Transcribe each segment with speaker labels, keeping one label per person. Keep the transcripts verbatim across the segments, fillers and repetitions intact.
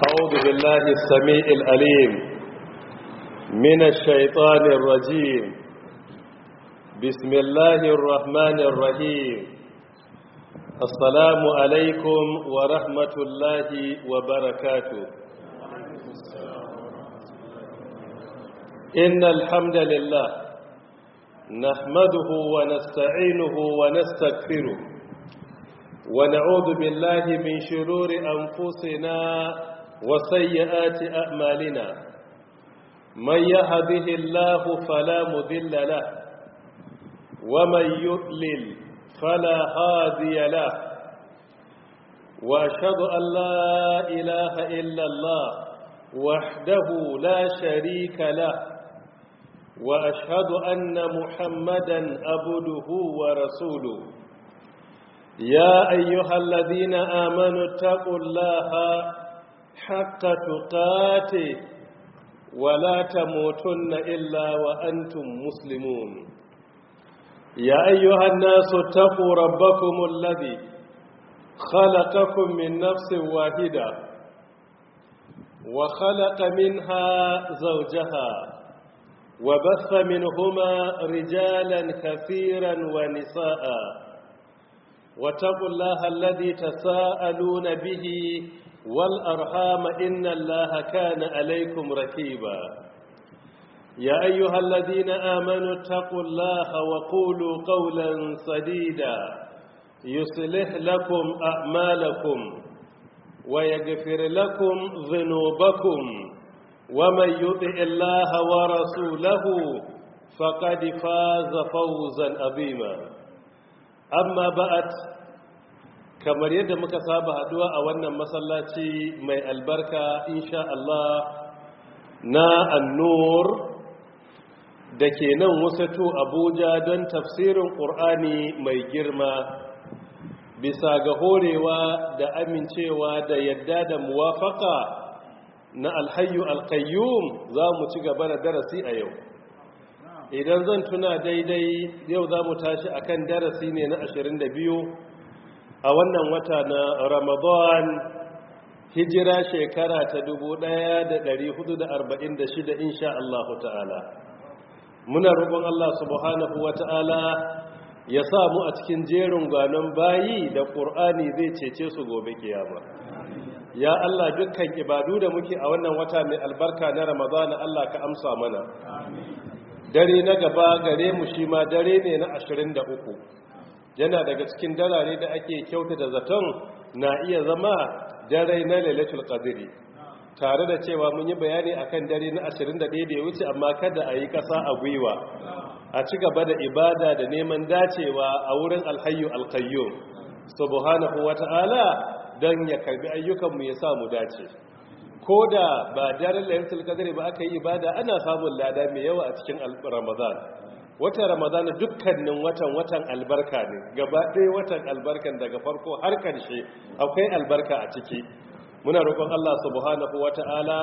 Speaker 1: أعوذ بالله السميع العليم من الشيطان الرجيم. بسم الله الرحمن الرحيم. السلام عليكم ورحمة الله وبركاته. إن الحمد لله نحمده ونستعينه ونستغفره ونعوذ بالله من شرور أنفسنا وسيئات أعمالنا. من يهده الله فلا مضل له ومن يضلل فلا هادي له، وأشهد أن لا إله إلا الله وحده لا شريك له، وأشهد أن محمدا عبده ورسوله. يا أيها الذين آمنوا اتقوا الله حق تقاته ولا تموتن إلا وأنتم مسلمون. يا أيها الناس اتقوا ربكم الذي خلقكم من نفس واحدة وخلق منها زوجها وبث منهما رجالا كثيرا ونساء، واتقوا الله الذي تساءلون به والأرحام إن الله كان عليكم رقيبا. يا أيها الذين آمنوا اتقوا الله وقولوا قولا سديدا يصلح لكم أعمالكم ويغفر لكم ذنوبكم، ومن يطع الله ورسوله فقد فاز فوزا عظيما. أما بعد، kamar yadda muka saba haduwa a wannan masallaci mai albarka insha Allah na annur da ke nan wasatu Abuja don tafsirin Qur'ani mai girma, bisa ga horewa da amincewa da yadda da muwafaka na alhayyu alqayyum za mu ci gaba da darasi a yau. Idan zan tuna daidai yau za mu tashi akan darasi ne na ashirin da biyu a wannan wata na Ramadan, hijira shekara ta dubu ɗaya da ɗari hudu da arba'in da shida insha Allah ta'ala. Muna roƙon Allah subhanahu wa ta'ala ya sa mu a cikin jerin gwanon bayi da ƙur'ani zai cece su gobe kiyama. Ya Allah, dukkan ibadu da muke a wannan wata mai albarka na Ramadan, Allah ka amsa mana. Dare na gaba gare mu shi ma dare ne na ashirin da uku. Yana daga cikin darare da ake kyauta da zaton na iya zama dare na lailatul qadri, tare da cewa mun yi bayani akan dare na ashirin da ɗaya da ya wuce, amma kada a yi ƙasa a gwiwa, a ci gaba da ibada da neman dacewa a wurin alhayyu alqayyum subhanahu wata'ala don ya karbi ayyukanmu ya sa mu dace. Ko da ba daren lailatul qadri ba aka yi ibada, ana samun lada mai yawa a cikin Ramadan. Watan Ramadan dukkanin watan watan albarka ne, gaba ɗaya watan albarkan daga farko har ƙarshe akwai albarka a ciki. Muna roƙon Allah subhanahu wata'ala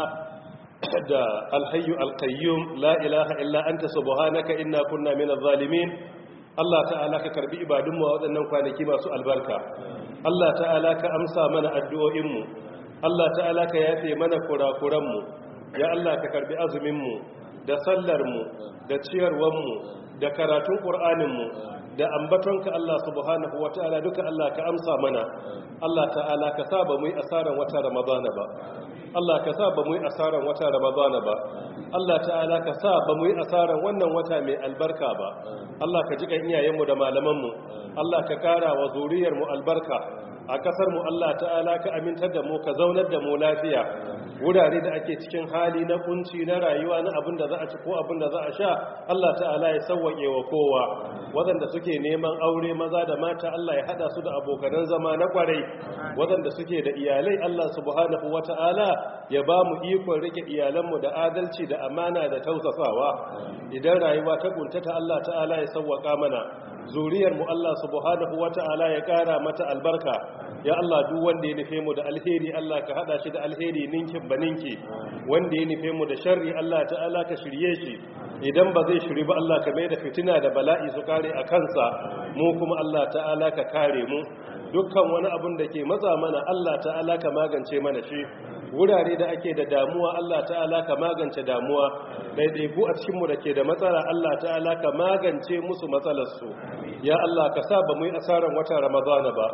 Speaker 1: da alhayyu alqayyum la ilaha illa anta subhanaka inna kunna minaz zalimin. Allah ta'ala ka karbi ibadunmu a waɗannan kwanaki masu albarka. Allah ta'ala ka amsa mana addu'o'inmu. Allah ta'ala ka yafe mana kurakuranmu. Ya Allah ka karbi azuminmu da sallarmu da ciyarwanmu da karatun ƙur'aninmu da ambatonka Allah subhanahu wata'ala duka Allah ka amsa mana. Allah ta'ala ka saba mu yi asaran wata Ramadana ba. Allah ka saba mu yi asaran wata Ramadana ba. Allah ta'ala ka saba mu yi asaran wannan wata mai albarka ba. Allah ka jiƙa iyayenmu da malamanmu. Allah ka ƙara wa zuriyarmu albarka a kasar mu. Allah ta'ala ka amintar da mu, ka zaunar da mu lafiya. Wurare da ake cikin hali na kunci na rayuwa na abin da za a ci ko abin da za a sha, Allah ta'ala ya sauwaƙe wa kowa. Waɗanda suke neman aure maza da mata, Allah ya haɗa su da abokanan zama na ƙwarai. Waɗanda suke da iyalai, Allah subhanahu wata'ala ya ba mu ikon rike iyalanmu da adalci da amana da tausasawa. Idan rayuwa ta kuntata, Allah ta'ala ya sauwaƙa mana. Zuriyar mu Allah subhanahu wata'ala ya ƙara mata albarka. Ya Allah, duk wanda ya nufe mu da alheri, Allah ka hada shi da alheri ninkin baninki. Wanda ya nufe mu da sharri, Allah ta'ala ka shirye shi. Idan ba zai shiri ba, Allah ka mai da fitina da bala'i su kare a kansa. Mu kuma Allah ta'ala ka kare mu. dukkan wani abun da ke matsa mana Allah ta'ala ka magance mana shi wurare da ake da damuwa Allah ta'ala ka magance damuwa ɗaiɗaiku a cikinmu da ke da matsala Allah ta'ala ka magance musu matsalarsu ya Allah ka sa ba mu yi asarar watan ramadana ba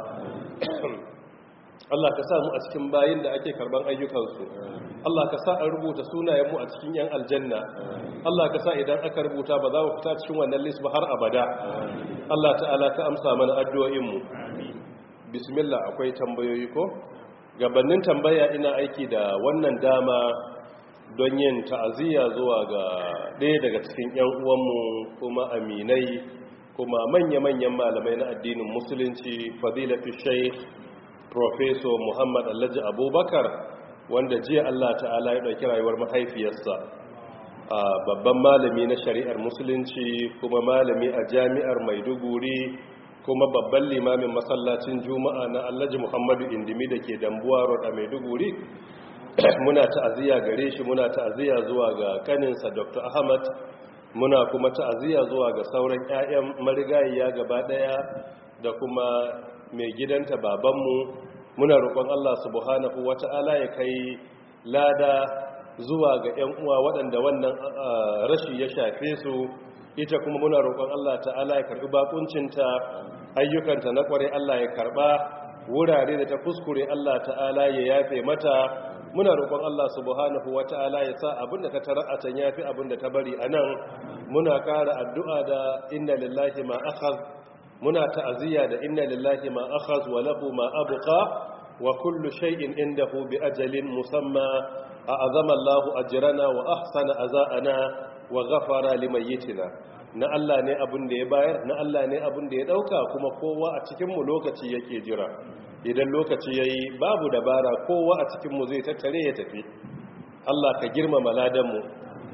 Speaker 1: Allah ka sa mu a cikin bayin da ake karban ayyukansu Allah ka sa an rubuta sunayenmu a cikin yan aljanna Allah ka sa idan aka rubuta ba za mu fita cikin wannan list ba har abada Allah ta'ala ka amsa mana addu'o'inmu bismillah akwai tambayoyi ko gabanin tambaya ina aiki da wannan dama don yin ta'aziyya zuwa ga ɗaya daga cikin yan uwanmu kuma aminai kuma manya-manyan malamai na addinin musulunci fadilatu shaykh Professor Muhammad Alhaji Abubakar wanda jiya Allah ta'ala ya ɗauki rayuwar mahaifiyarsa a babban malami na shari'ar musulunci kuma malami a jami'ar Maiduguri kuma babban limamin masallacin Juma'a na Alhaji Muhammadu Indimi da ke Dambuwa Road a Maiduguri muna ta'aziyya gare shi muna ta'aziyya zuwa ga kaninsa Doctor Ahmad muna kuma ta'aziyya zuwa ga sauran ƴaƴan marigayiya gaba daya da kuma mai gidanta babanmu muna roƙon Allah subhanahu wata'ala ya kai lada zuwa ga ƴan uwa waɗanda wannan rashi ya shafe su ita kuma muna roƙon Allah ta'ala ya karɓi bakuncinta ayyukanta na ƙware Allah ya karɓa wurare da ta kuskure Allah ta'ala ya yafe mata muna roƙon Allah subhanahu wata'ala ya sa abinda ta tara a can yafi abinda ta bari anan muna ƙara addu'a da inna lillahi ma akhadha muna ta'aziyya da inna lillahi ma akhadha wa lahu ma abqa wa kullu shay'in indahu bi ajalin musamma a'azama Allahu ajrana wa ahsana azana wa ghafara limayyitina na Allah ne abin da ya bayar na Allah ne abin da ya dauka kuma kowa a cikin mu lokaci yake jira idan lokaci yayi babu dabara kowa a cikin mu zai tattare ya tafi Allah ka girmama ladan mu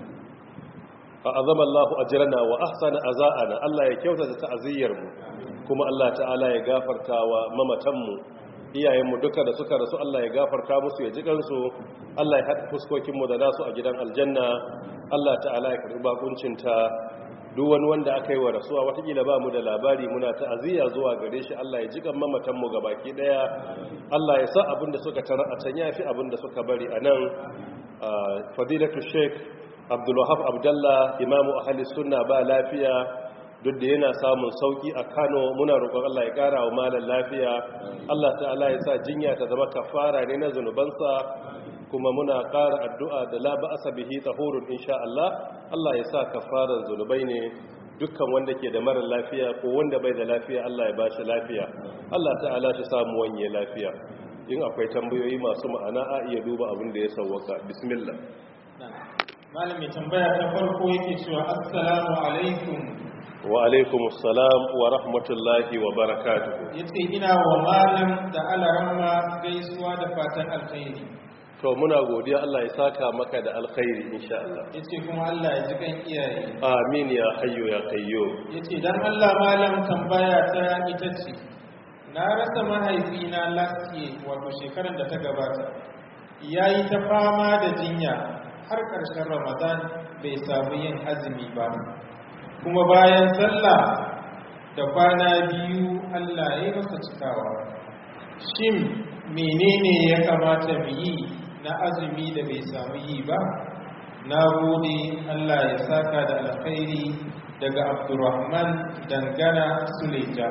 Speaker 1: a'azama Allahu ajrana wa ahsana azana Allah ya kyautata ta'aziyyar mu kuma Allah ta'ala ya gafarta wa mamatan mu iyayen mu duka da suka rasu Allah ya gafarta musu ya ji kansu Allah ya haɗa fuskokin mu da nasu a gidan aljanna Allah ta'ala ya karɓi bakuncin ta duk wani wanda aka yi wa rasuwa watakila ba mu da labari muna ta'aziyya zuwa gare shi Allah ya ji kan mamatan mu gabaki daya Allah ya sa abinda suka tara a can yafi abinda suka bari anan fadilatu sheikh Abdul Wahab Abdullah imamu ahli sunna ba lafiya duk da yana samun sauki a Kano muna roƙon Allah ya ƙara wa malam lafiya Allah ta'ala ya sa jinya ta zama kafara ne na zunubansa kuma muna ƙara addu'a da la ba'asa bihi tahurun insha Allah Allah ya sa kafaran zunubai ne dukkan wanda ke da mara lafiya ko wanda bai da lafiya Allah ya bashi lafiya Allah ta'ala shi samu wanye lafiya in akwai tambayoyi masu ma'ana a iya duba abin da ya sauwaka bismillah
Speaker 2: malami tambaya ta farko yake cewa assalamu alaikum
Speaker 1: wa alaikum assalam wa rahmatullahi wa barakatuhu
Speaker 2: yace ina wa malam da alaramma gaisuwa da fatan alkhairi
Speaker 1: to muna godiya Allah ya saka maka da alkhairi insha Allah
Speaker 2: yace kuma Allah ya ji kan iyaye
Speaker 1: amin ya hayyu ya qayyum
Speaker 2: yace dan Allah malam tambaya ta ita ce na rasa mahaifina last year wato shekarar da ta gabata yayi ta fama da jinya har ƙarshen Ramadan bai samu yin azumi ba kuma bayan sallah da kwana biyu Allah ya yi masa cikawa shin menene ya kamata mu yi na azumi da bai samu yi ba na gode Allah ya saka da alkhairi daga Abdurrahman dangana Suleja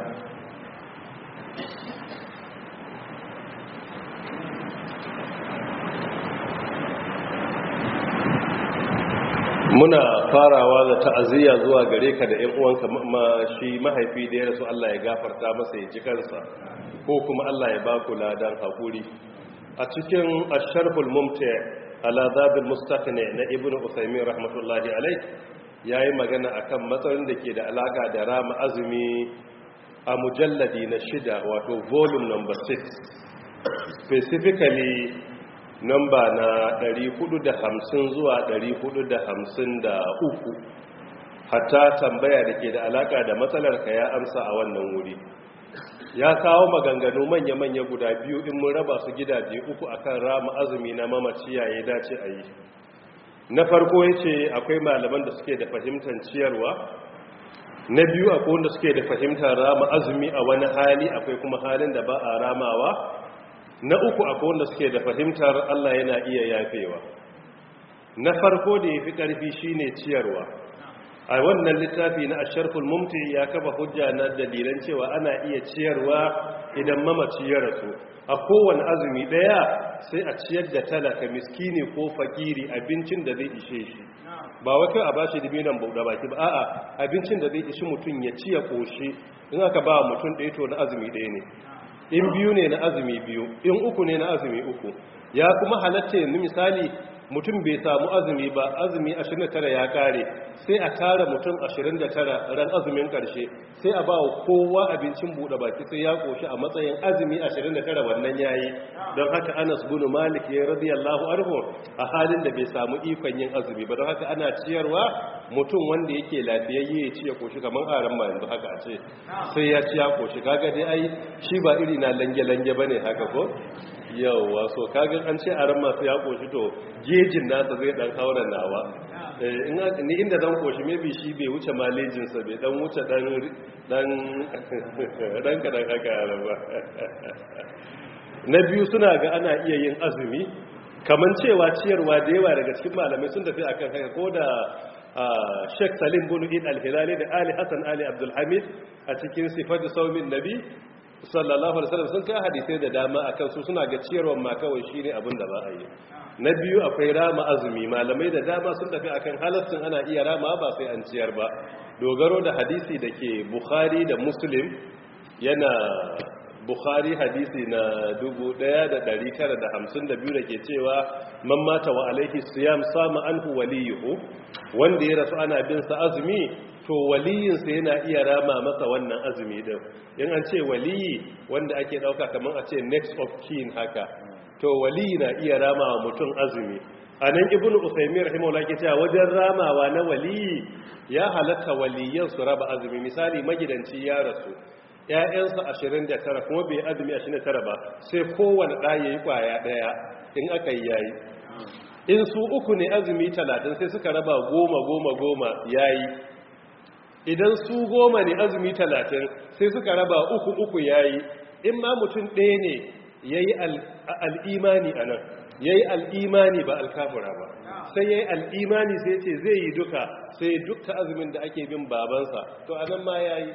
Speaker 1: muna farawa da ta'aziyya zuwa gare ka da ƴan uwanka ma shi mahaifi da ya rasu Allah ya gafarta masa ya ji kansa ko kuma Allah ya ba ku ladan hakuri a cikin asharhul mumti ala zabil mustaqni na ibnu usaymin rahmatullahi alayh yayi magana akan matsalolin da ke da alaka da rama azumi a mujalladi na shida wato volume number six specifically namba na ɗari hudu da hamsin zuwa ɗari hudu da hamsin da uku hatta tambaya da ke da alaka da matsalar ka ya amsa a wannan wuri ya kawo maganganu manya-manya guda biyu in mun raba su gidaje uku akan rama azumi na mamaci ya dace a yi na farko ya ce akwai malaman da suke da fahimtar ciyarwa na biyu akwai wanda suke da fahimtar rama azumi a wani hali akwai kuma halin da ba a ramawa na uku akwai wanda suke da fahimtar Allah yana iya yafewa. Na farko da ya fi ƙarfi shine ciyarwa. A wannan littafi na asharful mumti ya kafa hujja na dalilan cewa ana iya ciyarwa idan mamaci ya rasu. A kowane azumi ɗaya sai a ciyar da talaka miskini ko fakiri abincin da zai ishe shi. Ba wai kai a bashi diminan buɗe baki ba, a'a abincin da zai ishi mutum ya ci ya ƙoshi. In aka ba mutum ɗaya to na azumi ɗaya ne. In biyu ne na azumi biyu, in uku ne na azumi uku. Ya kuma halatta yanzu misali mutum bai samu azumi ba, azumi ashirin da tara ya kare, sai a tara mutum ashirin da tara ran azumin karshe, sai a ba wa kowa abincin buɗe baki sai ya koshi a matsayin azumi ashirin da tara wannan yayi. Don haka Anas bin Malik ya radiyallahu anhu a halin da bai samu ikon yin azumi ba, don haka ana ciyarwa mutum wanda yake lafiyayye ya ci ya koshi kamar aran ma yanzu haka a ce sai ya ci ya koshi. Kaga dai ai shi ba iri na lange lange bane haka ko yauwa, so kagan an ce a ran masu ya koshi to gejin nasa zai dan haura nawa. Ni inda dan koshi maybe shi bai wuce malejinsa bai dan wuce dan dan dan kadan haka ba. Na biyu suna ga ana iya yin azumi kaman cewa ciyarwa da yawa daga cikin malamai sun tafi akan haka, ko da Sheikh Salim bin Eid al-Hilali da Ali Hassan Ali Abdul Hamid a cikin sifatu saumin nabi sallallahu alaihi wasallam sun kai hadisai da dama akan su suna ga ciyarwar ma kawai shine abin da ba a yi. Na biyu akwai rama azumi, malamai da dama sun tafi akan halaccin ana iya rama ba sai an ciyar ba, dogaro da hadisi da ke Bukhari da Muslim. Yana Bukhari hadisi na dubu ɗaya da ɗari tara da hamsin da biyu da ke cewa man mata wa alaihi siyam sama anhu waliyuhu, wanda ya rasu ana bin sa azumi to waliyinsa yana iya rama masa wannan azumi din. In an ce waliyi wanda ake dauka kamar a ce next of kin haka, to waliyi na iya rama wa mutum azumi. Anan Ibn Usaymin rahimahullah ke cewa wajen ramawa na waliyi ya halatta waliyan su raba azumi. Misali magidanci ya rasu, ƴaƴansa ashirin da tara kuma bai azumi ashirin da tara ba, sai kowanne ɗa yayi kwaya ɗaya in aka yi yayi. In su uku ne azumi talatin sai suka raba goma goma goma yayi. Idan su goma ne azumi talatin sai suka raba uku uku yayi. In ma mutum ɗaya ne yayi al'imani a nan, yayi al'imani ba alkafura ba, sai yayi al'imani sai ce zai yi duka, sai duka azumin da ake bin babansa, to a nan ma yayi.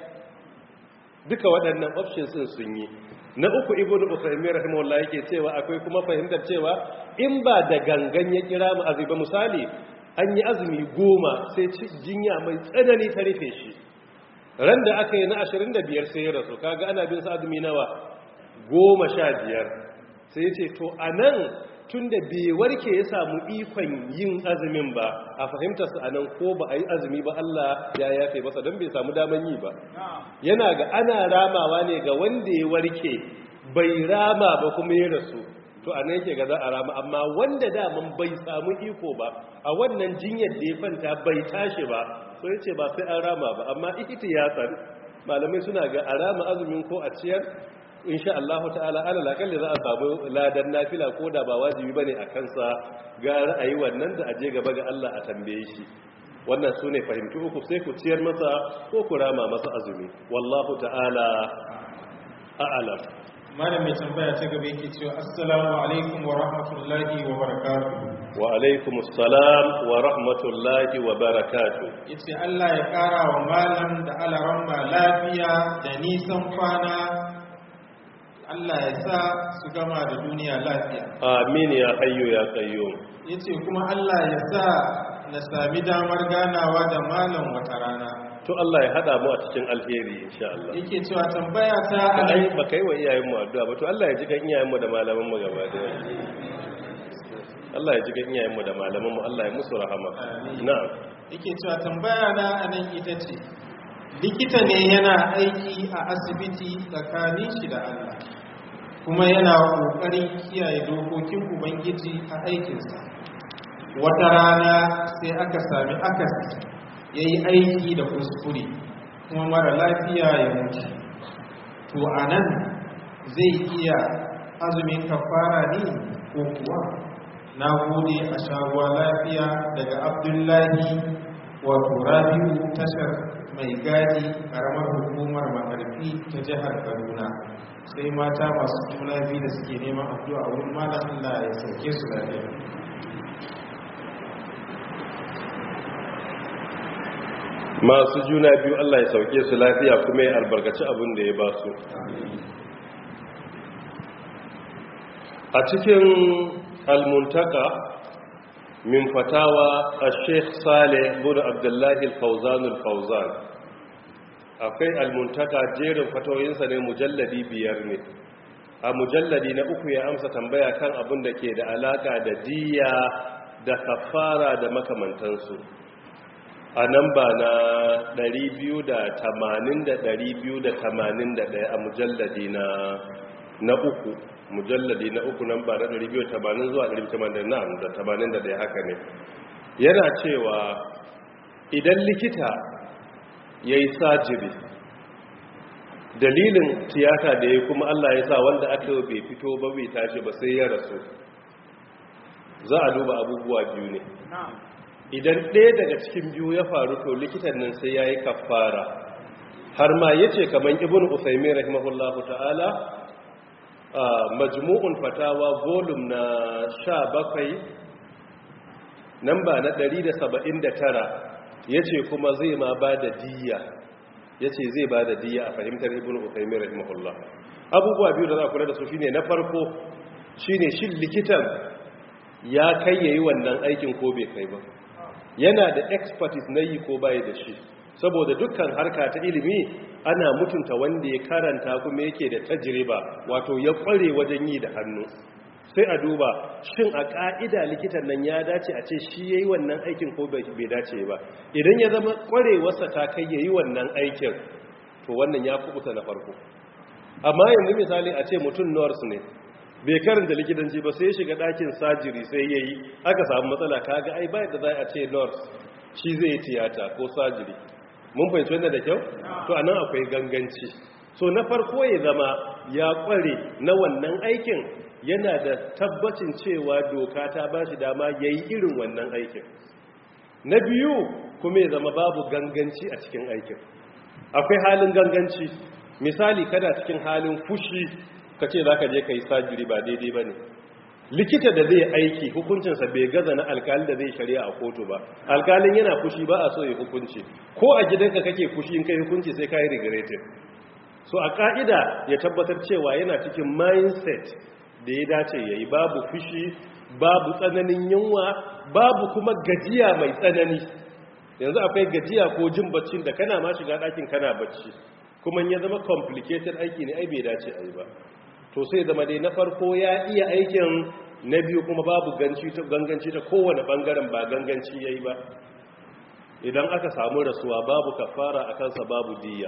Speaker 1: Duka waɗannan options ɗin sun yi. Na uku Ibn Usaymin rahimahullah yake cewa akwai kuma fahimtar cewa in ba da gangan ya kira mu azumi ba, misali an yi azumi goma sai jinya mai tsanani ta rufe shi, ran da aka yi na ashirin da biyar sai ya rasu, kaga ana bin sa azumi nawa goma sha biyar. Sai ce to a nan tun da bai warke ya samu ikon yin azumin ba, a fahimtarsa a nan ko ba a yi azumi ba Allah ya yafe masa don bai samu daman yi ba. Yana ga ana ramawa ne ga wanda ya warke bai rama ba kuma ya rasu, to a nan yake ga za a rama. Amma wanda daman bai samu iko ba, a wannan jinyar da ya kwanta bai tashi ba, so yace ba sai an rama ba. Amma ikiti ya tsar malamai suna ga a rama azumin ko a ciyar, insha Allah ta'ala alal akalli za a samu ladan nafila ko da ba wajibi bane a kansa, ga ra'ayi wannan da aje gaba ga Allah a tambaye shi. Wannan sune fahimtu uku, sai ku ciyar masa ko ku rama masa azumi, wallahu ta'ala a'lam.
Speaker 2: Malam mai tambaya ta gaba yake cewa assalamu alaikum wa rahmatullahi wa barakatuh.
Speaker 1: Wa alaikum assalam wa rahmatullahi wa barakatuh.
Speaker 2: Yace Allah ya kara wa malam da alaramma lafiya da nisan kwana, Allah ya sa su gama da duniya lafiya.
Speaker 1: Amin ya hayyu ya qayyum.
Speaker 2: Yace kuma Allah ya sa na sami damar ganawa da malam wata rana.
Speaker 1: To Allah ya hada mu a cikin alheri insha Allah.
Speaker 2: Yake cewa tambaya ta
Speaker 1: ai ba kai wa iyayen mu addu'a ba, to Allah ya ji kan iyayen mu da malaman mu gaba da. Allah ya ji kan iyayen mu da malaman mu, Allah ya musu rahama. Na'am.
Speaker 2: Yake cewa tambaya na anan ita ce, likita ne yana aiki a asibiti tsakanin shi da Allah, kuma yana kokarin kiyaye dokokin ubangiji a aikinsa. Wata rana sai aka sami akasi, yayi aiki da kuskure kuma mara lafiya ya mutu. To anan zai iya azumin kafara ne ko kuwa? Na gode, a shaguwa lafiya daga Abdullahi wato Rabiu tashar mai gadi karamar hukumar makarfi ta jihar Kaduna. Sai mata masu juna biyu da suke neman addu'a a wurin malam Allah ya sauke su lafiya.
Speaker 1: masu juna biyu Allah ya sauke su lafiya kuma ya albarkaci abin da ya ba su. A cikin almuntaka min fatawa a Sheikh Saleh bin Abdullahi al-Fawzan al-Fawzan, akwai almuntaka jerin fatawoyinsa ne mujalladi biyar ne. A mujalladi na uku ya amsa tambaya kan abin da ke da alaka da diya da kafara da makamantansu. A nan ba na ɗari biyu da tamanin da ɗari biyu da tamanin da ɗaya a mujalladi na na uku mujalladi na uku nan ba na ɗari biyu da tamanin zuwa ɗari biyu da tamanin da tamanin da ɗaya haka ne. Yana cewa idan likita ya yi sajiri dalilin tiyata da ya kuma Allah ya sa wanda aka yi bai fito ba bai tashi ba sai ya rasu, za a duba abubuwa biyu ne. Idan ɗaya daga cikin biyu ya faru to likitan nan sai ya yi kafara, har ma ya ce kamar ibn Usaimin rahimahullahu ta'ala a majmu'un fatawa volum na sha bakwai nan ba na ɗari da saba'in da tara ya ce kuma zai ma ba da diya, ya ce zai ba da diya a fahimtar ibn Usaimin rahimahullah. Abubuwa biyu da za a kula da su shine na farko shine shin likitan ya kai yayi wannan aikin ko bai kai ba, yana da expertise na yi ko bai da shi, saboda dukkan harka ta ilimi ana mutunta wanda ya karanta kuma yake da tajriba, wato ya kware wajen yi da hannu. Sai a duba shin a ka'ida likitan nan ya dace a ce shi yayi wannan aikin ko bai dace ba. Idan ya zama kwarewarsa ta kai yayi wannan aikin to wannan ya kubuta na farko. Amma yanzu misali a ce mutum nurse ne bai karanta likitanci ba sai ya shiga ɗakin sajiri sai ya yi aka samu matsala, kaga ai bayan da za a ce nurse shi zai yi tiyata ko sajiri. Mun fahimci wannan da kyau? To a nan akwai ganganci. So na farko ya zama ya kware na wannan aikin, yana da tabbacin cewa doka ta ba shi dama ya yi irin wannan aikin. Na biyu kuma ya zama babu ganganci a cikin aikin. Akwai halin ganganci, misali kada cikin halin fushi ka ce za ka je ka yi sajiri ba daidai ba ne. Likita da zai aiki hukuncinsa bai gaza na alkalin da zai shari'a a kotu ba. Alkalin yana fushi ba a so ya hukunci, ko a gidanka kake fushi in kai hukunci sai ka yi regretted. So a ka'ida ya tabbatar cewa yana cikin mindset da ya dace ya yi, babu fushi, babu tsananin yunwa, babu kuma gajiya mai tsanani. Yanzu akwai gajiya ko jin baccin da kana ma shiga ɗakin kana bacci, kuma ya zama complicated aiki ne ai bai dace a yi ba. To sai zama dai na farko ya iya aikin, na biyu kuma babu ganganci ta kowane bangaren ba ganganci ya yi ba. Idan aka samu rasuwa babu kafara a kansa babu diya,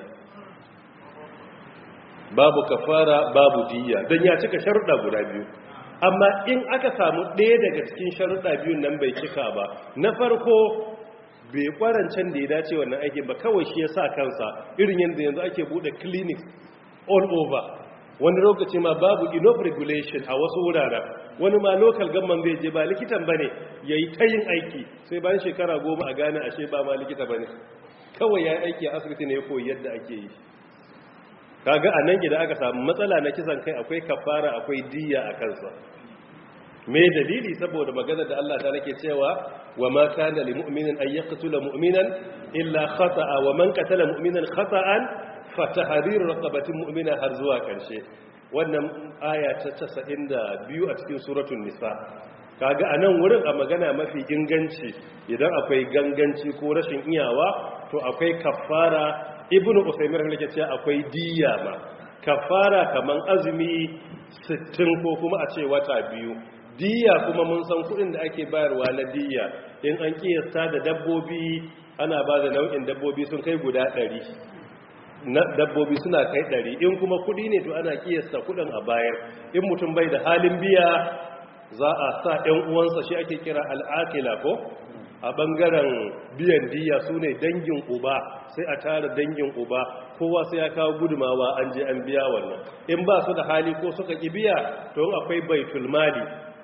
Speaker 1: babu kafara babu diya don ya cika sharuɗa guda biyu. Amma in aka samu ɗaya daga cikin sharuɗa biyun nan bai cika ba, na farko bai kwarancan da ya dace wannan aikin ba, kawai shi ya sa kansa, irin yadda yanzu ake buɗe clinics all over, wani lokaci ma babu enough regulation a wasu wuraren, wani ma local government bai je ba likitan ba ne ya yi ta yin aiki, sai bayan shekara goma a gane ashe ba ma likita ba ne, kawai ya yi aiki a asibiti ne ya koyi yadda ake yi. Kaga a nan idan aka samu matsala na kisan kai akwai kafara akwai diya a kansa. Me dalili? Saboda magana da Allah ta nake cewa wa ma kana lil mu'minin an yaqtula mu'minan illa khata'a wa man qatala mu'minan khata'an fa tahriru raqabatin mu'mina har zuwa karshe. Wannan aya ta casa'in da biyu a cikin suratul nisa. Kaga anan wurin a magana mafi inganci idan akwai ganganci ko rashin iyawa to akwai kafara. Ibnu Usaymin rahimahullah yake cewa akwai diya ma. Kafara kaman azumi sittin ko kuma a ce wata biyu. Diya kuma mun san kudin da ake bayarwa na diya in an kiyasta da dabbobi ana ba da nau'in dabbobi sun kai guda ɗari. Na dabbobi suna kai ɗari, in kuma kudi ne to ana kiyasta kudin a bayar. In mutum bai da halin biya za a sa ɗan uwansa, shi ake kira al'akila ko a ɓangaren biyan diya su ne dangin uba, sai a tara dangin uba kowa sai ya kawo gudumawa an je an biya wannan. In ba su da hali ko suka ƙi biya to akwai baitul mali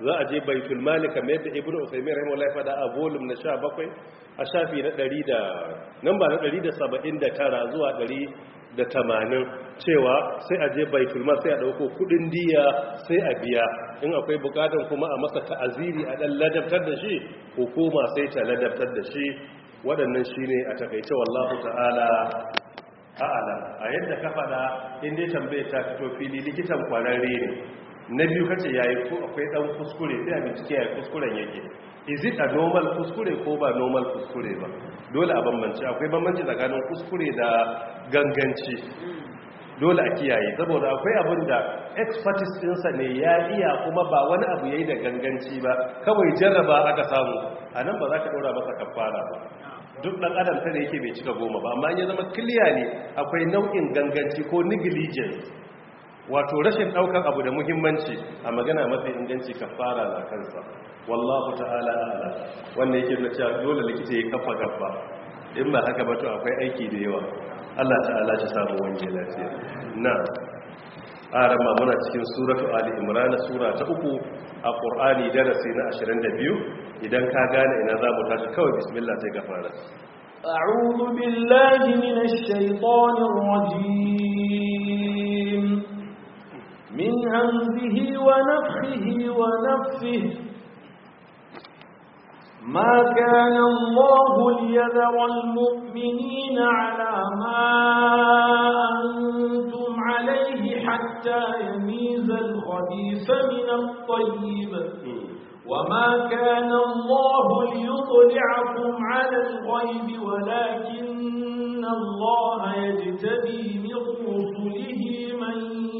Speaker 1: za a je baitul mali kamar yadda ibnu usaymin rahimahullah ya fada a volume na sha bakwai a shafi na ɗari da namba na ɗari da saba'in da tara zuwa ɗari da tamanin cewa sai a je baitul mal sai a dauko kudin diya sai a biya in akwai bukatun kuma a masa ta'aziri a dan ladabtar da shi hukuma sai ta ladabtar da shi waɗannan shine a takeice wallahu ta'ala a'ala a yadda ka fada in dai tambaye ta fito fili likitan kwararre ne na biyu kace yayi ko akwai dan kuskure sai a bincike yayi kuskuren yake is it a normal kuskure ko ba normal kuskure ba dole a bambance akwai bambanci tsakanin kuskure da ganganci dole a kiyaye saboda akwai abin da expertise ɗinsa ne ya iya kuma ba wani abu yayi da ganganci ba kawai jarraba aka samu anan ba za ka ɗora masa kafara ba duk ɗan adam ta da yake bai cika goma ba amma ya zama clear ne akwai nau'in ganganci ko negligence wato rashin ɗaukar abu da muhimmanci a magana mafi inganci kafara na kansa wallahu ta'ala ala wanda yake da cewa dole likita ya kafa gaba in ba haka ba to akwai aiki da yawa Allah ta'ala ya samu wange lafiya na arama muna cikin suratu ali imran sura ta uku a qur'ani darasi na ashirin da biyu idan ka gane ina za mu tashi kawai bismillah sai ka fara
Speaker 2: a'udhu billahi minash shaitanir rajim min hamzihi wa nafthihi wa nafthihi ما كان الله ليذر المؤمنين على ما أنتم عليه حتى يميز الخبيث من الطيب وما كان الله ليطلعكم على الغيب ولكن الله يجتبي من رسله من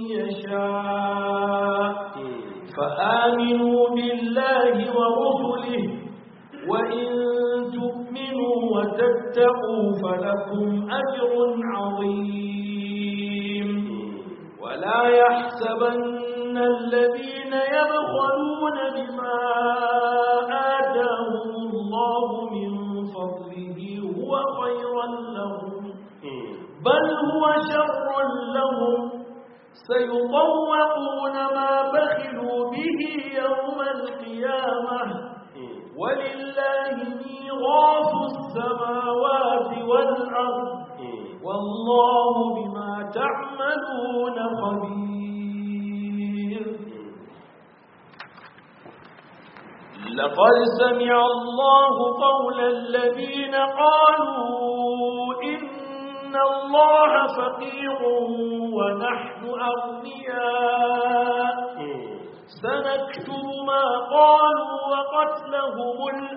Speaker 2: يشاء فآمنوا بالله ورسله وإن تؤمنوا وتتقوا فلكم أجر عظيم ولا يحسبن الذين يبخلون بما آتاهم الله من فضله هو خيرا لهم بل هو شر لهم سيطوقون ما بخلوا به يوم القيامة ولله ميراث السماوات والأرض والله بما تعملون خبير لقد سمع الله قول الذين قالوا إن الله فقير ونحن أغنياء سنكتب ما قالوا وقتلهم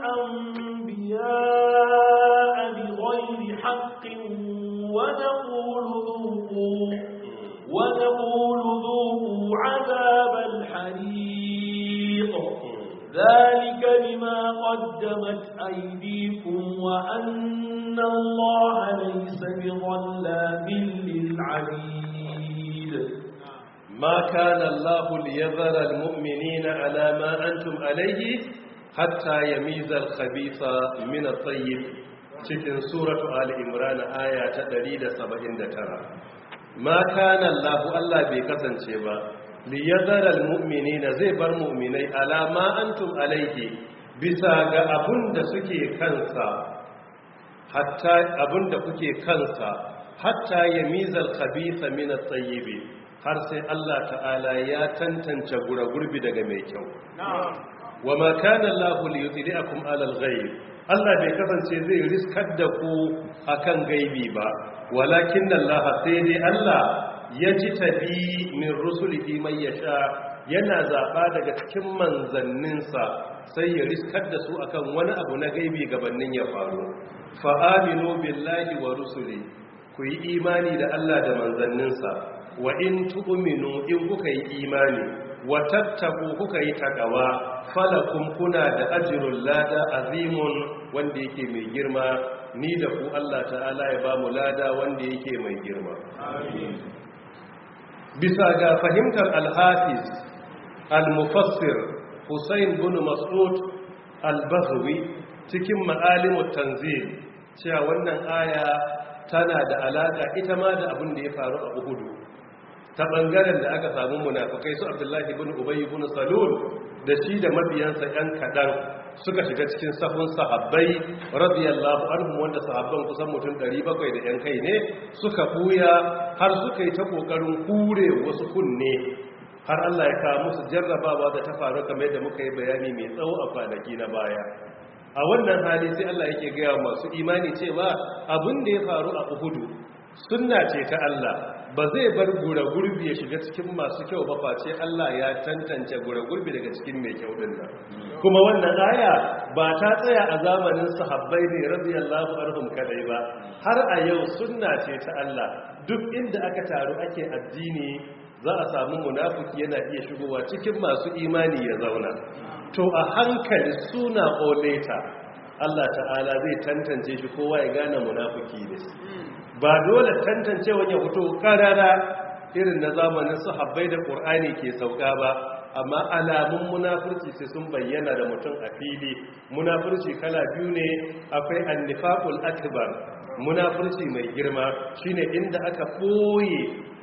Speaker 2: الأنبياء بغير حق ونقول ذوقوا ونقول ذوقوا عذاب الحريق ذلك بما قدمت أيديكم وأن الله ليس بظلام للعبيد
Speaker 1: ما كان الله ليذر المؤمنين على ما أنتم عليه حتى يميز الخبيث من الطيب cikin suratu Ali Imran aya ta ɗari da saba'in da tara ma kana Allah Allah bai kasance ba liyadhara almu'minina zai bar mu'minai ala ma antum alayhi bisa ga abunda suke kansa hatta abunda kuke kansa hatta yamizal khabitha min at-tayyib har sai Allah ta'ala ya tantance guragurbi daga mai kyau wa ma kana Allah liyudliakum ala al-ghayb Allah bai kasance zai riskar da ku akan gaibi ba walakin Allah sai dai Allah ya ji tabi min rusulihi man yasha yana zaba daga cikin manzanninsa sai ya riskar da su akan wani abu na gaibi gabanin ya faru fa aminu billahi wa rusuli ku yi imani da Allah da manzanninsa wa in tu'minu in kuka yi imani wa tattaku kuka yi takawa falakum kuna da ajrul lada azimun wanda yake mai girma ni da ku Allah ta'ala ya ba mu lada wanda yake mai girma amin bisa ga fahimtar al-hafiz al-mufassir Husayn bin Mas'ud al-Baghawi cikin ma'alimut tanzil cewa wannan aya tana da alaka ita ma da abin da ya faru a Uhud ta bangaren da aka samu munafikai su Abdullahi ibn Ubay ibn Salul da shi da mabiyansa yan kadan suka shiga cikin sahun sahabbai radiyallahu anhum wanda sahabban kusan mutum ɗari bakwai da yan kai ne suka buya har suka yi ta kokarin hure wasu kunne har Allah ya kawo musu jarrabawa da ta faru kamar da muka yi bayani mai tsawo a kwanaki na baya a wannan hali sai Allah yake gaya masu imani cewa abin da ya faru a Uhud sunna ce ta Allah ba zai bar gura gurbi ya shiga cikin masu kyau ba face Allah ya tantance gura gurbi daga cikin mai kyau din nan kuma wannan aya ba ta tsaya a zamanin sahabbai ne radiyallahu anhum kadai ba har a yau sunna ce ta Allah duk inda aka taru ake addini za a samu munafiki yana iya shigowa cikin masu imani ya zauna to a hankali suna oleta Allah ta'ala zai tantance shi kowa ya gane munafiki ne ba dole tantancewa ya fito karara irin na zamanin sahabbai da Qur'ani ke sauka ba amma alamun munafurci sai sun bayyana da mutum a fili munafurci kala biyu ne akwai annifaqul akbar munafurci mai girma shine inda aka boye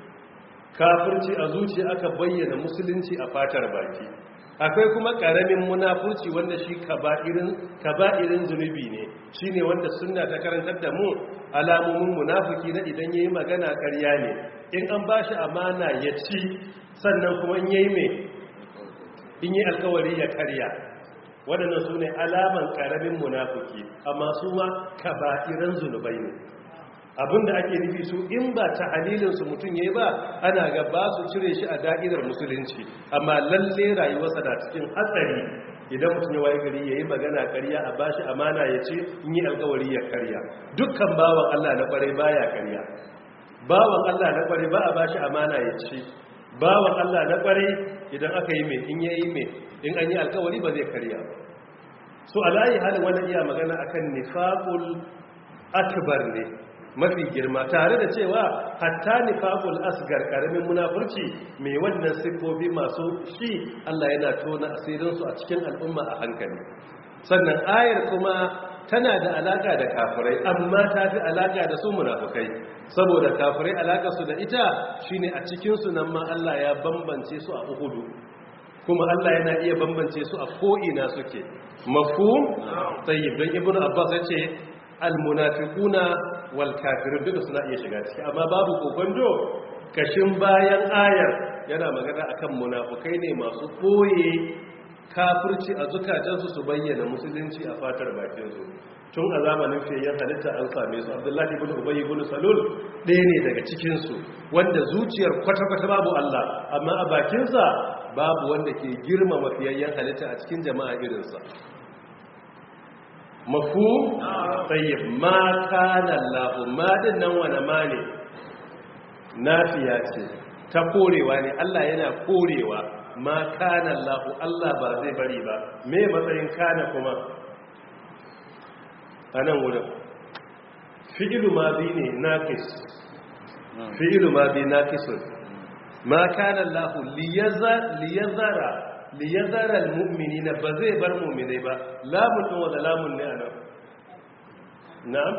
Speaker 1: kafirci a zuciya aka bayyana musulunci a fatar baki akwai kuma karamin munafurci wanda shi kaba'irin kaba'irin zunubi ne shine wanda sunna ta karantar da mu alamomin munafiki na idan yayi magana ƙarya ne in an bashi amana ya ci sannan kuma in yayi me in yi alkawari ya karya waɗannan sune alaman karamin munafiki amma su ma kaba'iran zunubai ne abinda ake nufi su in ba ta halilinsu mutum ya yi ba ana ga ba su cire shi a da'irar musulunci amma lalle rayuwarsa na cikin hatsari idan mutum ya waye gari ya yi magana karya a bashi amana ya ce in yi alkawari ya karya dukkan bawan Allah na kwarai baya karya bawan Allah na kwarai ba a bashi amana ya ce bawan Allah na kwarai idan aka yi mai in ya yi mai in an yi alkawari ba zai karya ba so alayi halin wani iya magana akan nifaqul akbar ne mafi girma tare da cewa hatta nifaqul asgar karamin munafurci mai wannan sifofi masu shi Allah yana tona asirin su a cikin al'umma a hankali sannan ayar kuma tana da alaka da kafirai amma ta fi alaka da su munafukai saboda kafirai alaka su da ita shine a cikin su nan ma Allah ya bambance su a Uhud kuma Allah yana iya bambance su a ko ina suke mafhum tayyib dan ibnu abbas yace almunafiquna wal kafirun duka suna iya shiga ciki amma babu kokondo kashin bayan ayar yana magana akan munafukai ne masu koye kafirci a zukatansu su bayyana musulunci a fatar bakin su tun a zamanin fiyayyen halitta an same su abdullahi ibn ubay ibn salul ɗaya ne daga cikin su wanda zuciyar kwata-kwata babu Allah amma a bakinsa babu wanda ke girmama fiyayyen halitta a cikin jama'a irinsa mafu tayyib ma kana Allah ma din nan wani ma ne nafiya ce ta korewa ne Allah yana korewa ma kana Allah Allah ba zai bari ba me matsayin kana kuma anan wurin fi'lu madi ne naqis fi'lu madi naqisun ma kana Allah liyazara liyazara liyazara almu'minina ba zai bar mu'minai ba lamun din wala lamun ne anan na'am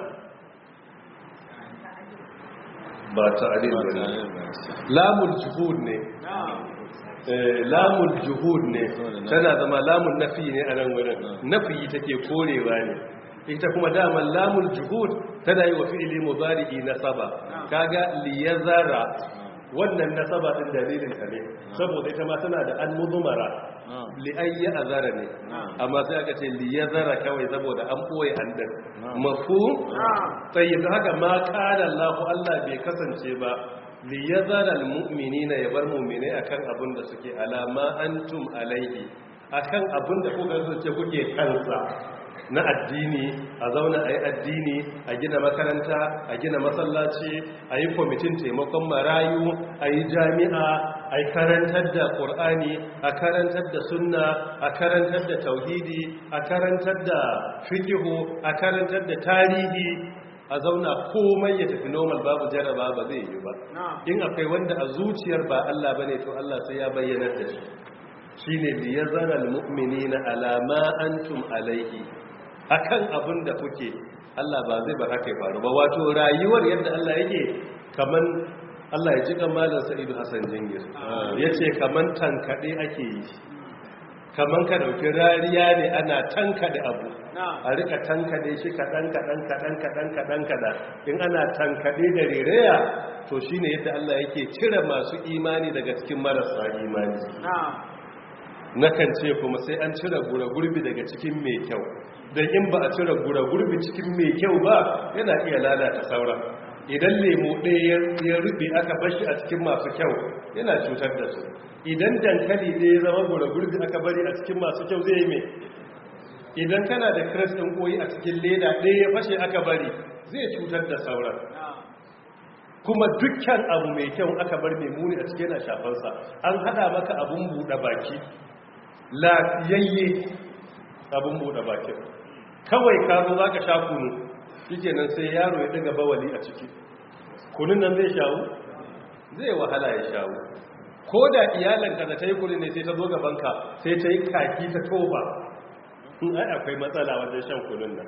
Speaker 1: ba ta'lil ne lamul juhud ne eh lamul juhud ne tana zama lamun nafi ne anan wurin nafi take korewa ne ita kuma dama lamul juhud tana yi wa fi'ili mudari'i nasaba kaga liyazara wannan nasaba din dalilin ta ne saboda ita ma tana da al-mudmara li ayyi azara ne amma sai aka ce li yazara kawai saboda an boye an dan mafhum tayyib haka ma kana Allah Allah bai kasance ba li yazara al-mu'minina ya bar mu'minai akan abin da suke alama antum alaihi akan abin da kuka zace kuke kansa na addini a zauna a yi addini a gina makaranta a gina masallaci a yi kwamitin taimakon marayu a yi jami'a a yi karantar da ƙur'ani a karantar da sunna a karantar da tauhidi a karantar da fikihu a karantar da tarihi a zauna komai ya tafi normal babu jaraba ba zai yi ba in akwai wanda a zuciyar ba Allah bane to Allah sai ya bayyana da shi shine liyazara almu'minina ala ma antum alaihi akan abin da kuke Allah ba zai bar haka ya faru ba wato rayuwar yadda Allah yake kaman Allah ya ji kamalan Sa'idu Hassan Jingir yace kaman tankade ake yi kaman ka dauki rariya ne ana tankade abu a rika tankade shi kadan kadan kadan kadan kadan kadan in ana tankade da rereya to shine yadda Allah yake cire masu imani daga cikin marasa imani nakan ce kuma sai an cire gura gurbi daga cikin mai kyau dan in ba a cire gura gurbi cikin mai kyau ba yana iya lalata sauran idan lemo ɗaya ya rufe aka bashi a cikin masu kyau yana cutar da su idan dankali ɗaya zama gura gurbi aka bari a cikin masu kyau zai yi mai idan kana da kiras ɗin koyi a cikin leda ɗaya ya fashe aka bari zai cutar da sauran kuma dukkan abu mai kyau aka bar mai muni a cikin shafansa an hada maka abun buɗe baki lafiyayye abun buɗe bakin kawai ka zo za ka sha kunu shi nan sai yaro ya daga bawali a ciki kunun nan zai shawo zai wahala ya shawo ko da iyalanka da ta yi kuni ne sai ta zo gabanka sai ta yi kaki ta toba in ai akwai matsala wajen shan kunun nan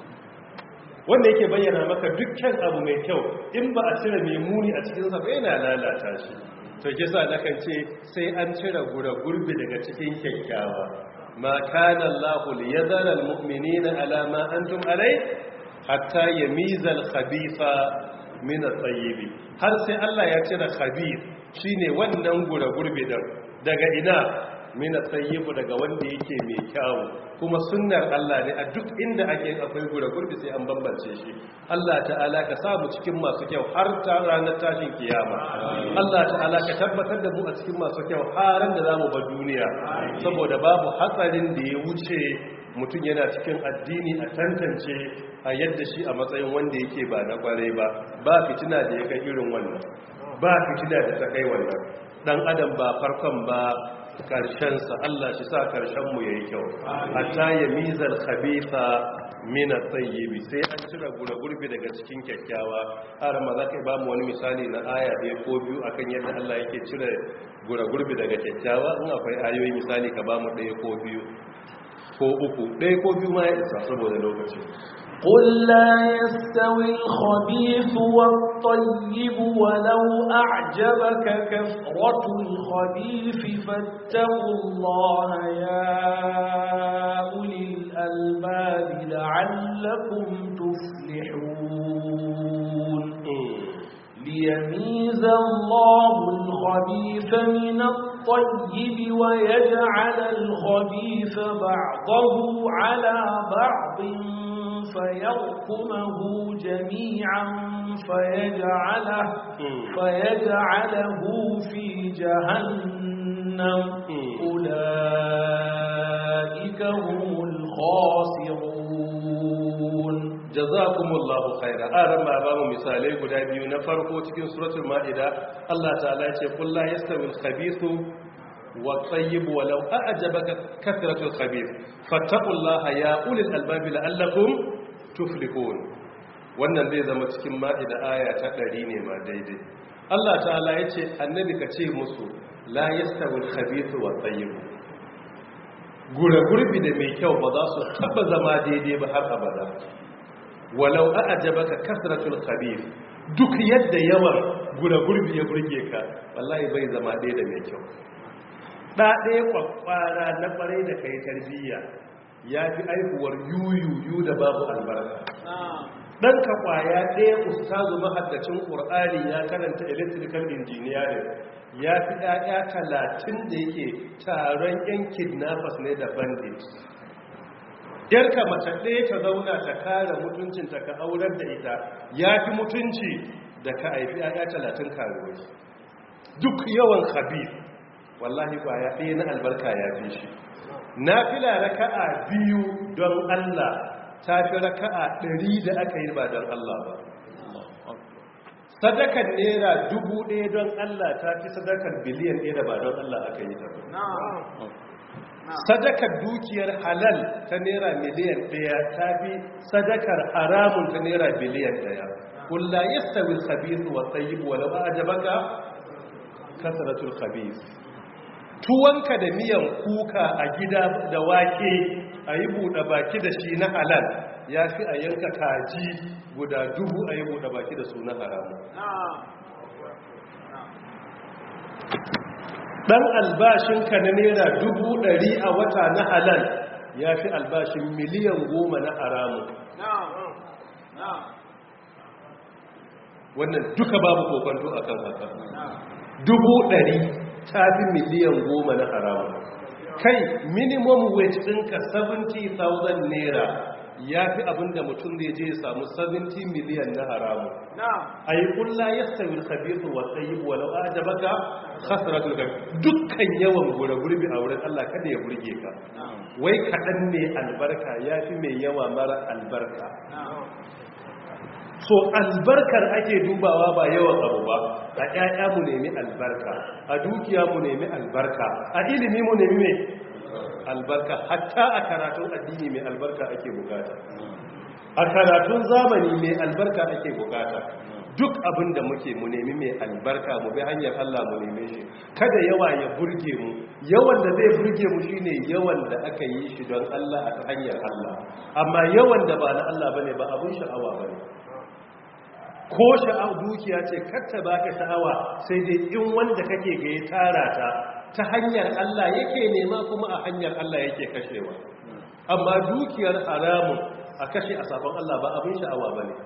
Speaker 1: wanda yake bayyana maka dukkan abu mai kyau in ba a cire mai muni a cikinsa ba yana lalata shi to kisa na kan ce sai an cire gura gurbi daga cikin kyakkyawa ma kana Allahu liyadhara almu'minina ala ma antum alai hatta yamiza al-khabitha min at-tayyib har sai Allah ya cire khabith shine wannan gura gurbi din daga ina min at-tayyib daga wanda yake mai kyau kuma sunnar Allah ne a duk inda ake akwai gura gurbi sai an bambance shi Allah ta'ala ka samu cikin masu kyau har ta ranar tashin kiyama Allah ta'ala ka tabbatar da mu a cikin masu kyau har da zamu bar duniya saboda babu hatsarin da ya wuce mutum yana cikin addini a tantance a yadda shi a matsayin wanda yake ba na kwarai ba ba fitina da ya kai irin wannan ba fitina da ta kai wannan dan adam ba farkon ba karshensa Allah shi sa karshenmu ya yi kyau hatta ya mizal khabitha min at-tayyib sai an cire gurgurbi daga cikin kyakkyawa har ma za ka ba mu wani misali na aya ɗaya ko biyu akan yadda Allah yake cire gurgurbi daga kyakkyawa in akwai ayoyi misali ka ba mu ɗaya ko biyu ko uku ɗaya ko biyu ma ya isa saboda lokaci
Speaker 3: قل لا يستوي الخبيث والطيب ولو أعجبك كثرة الخبيث فاتقوا الله يا أولي الألباب لعلكم تفلحون ليميز الله الخبيث من الطيب ويجعل الخبيث بعضه على بعض فيركمه جميعا فيجعله, فيجعله في جهنم أولئك هم الخاسرون
Speaker 1: جزاكم الله خيرا أرى ما أبام مثالي قدابي نفرقوا تكين سورة المائدة الله تعالى يقول لا يستوي الخبيث والطيب ولو أعجبك كثرة الخبيث فاتقوا الله يا أولي الألباب لعلكم tuflihun wannan zai zama cikin ma'ida aya ta ɗari ne ma daidai Allah ta'ala ya ce annabi ka ce musu la yastawil khabithu wa tayyib gura gurbi da mai kyau ba za su taba zama daidai ba har abada walau a'jabaka kasratul khabith duk yadda yawan gura gurbi ya burge ka wallahi bai zama daidai da mai kyau da ɗaya kwakwara na kwarai da kai tarbiyya ya fi aihuwar yuyuyu da babu albarka ɗan ka kwaya ɗaya ustazu mahaddacin ƙur'ani ya karanta electrical engineering ya fi ɗaya talatin da yake taron yan kidnappers ne da bandits yarka mace ɗaya ta zauna ta kare mutuncinta ka aurar da ita ya fi mutunci da ka haifi ɗaya talatin karuwai duk yawan khabir wallahi kwaya ɗaya na albarka ya fi shi nafila raka'a biyu don Allah ta fi raka'a ɗari da aka yi ba don Allah ba sadakar naira dubu ɗaya don Allah ta fi sadakar biliyan ɗaya da ba don Allah aka yi ta sadakar dukiyar halal ta naira miliyan ɗaya ta fi sadakar haramun ta naira biliyan ɗaya kulla yastawi al-khabith wa tayyib wa law a'jabaka kasratul khabith tuwanka da miyan kuka a gida da wake a yi buɗe baki da shi na halal ya fi a yanka kaji guda dubu a yi buɗe baki da su na haramu dan albashinka na naira dubu ɗari a wata na halal ya fi albashin miliyan goma na haramu. wannan duka babu kokonto a kan haka. dubu ɗari ta fi miliyan goma na haramu. kai minimum wage ɗinka seventy thousand naira ya fi abinda mutum zai je ya samu seventy miliyan na haramu. a yi ƙulla ya sami khabithu wa tsayi walau a jabaka khasaratul gabi. dukkan yawan gure-gurbi a wurin Allah kada ya burge ka. wai kaɗan ne albarka ya fi mai yawa mara albarka. so albarkar ake dubawa ba yawan abu ba. a ƴaƴa mu nemi albarka, a dukiya mu nemi albarka, a ilimi mu nemi mai albarka. hatta a karatun addini mai albarka ake bukata, a karatun zamani mai albarka ake bukata. duk abin da muke mu nemi mai albarka, mu bi hanyar Allah mu neme shi. kada yawa ya burge mu. yawan da zai burge mu shine yawan da aka yi shi don Allah a hanyar Allah. amma yawan da ba na Allah bane ba abun sha'awa bane. ko sha'awa dukiya ce katta baka sha'awa sai dai in wanda kake ga ya tara ta ta hanyar Allah yake nema kuma a hanyar Allah yake kashewa. amma dukiyar haramun a kashe a sabon Allah ba abin sha'awa bane.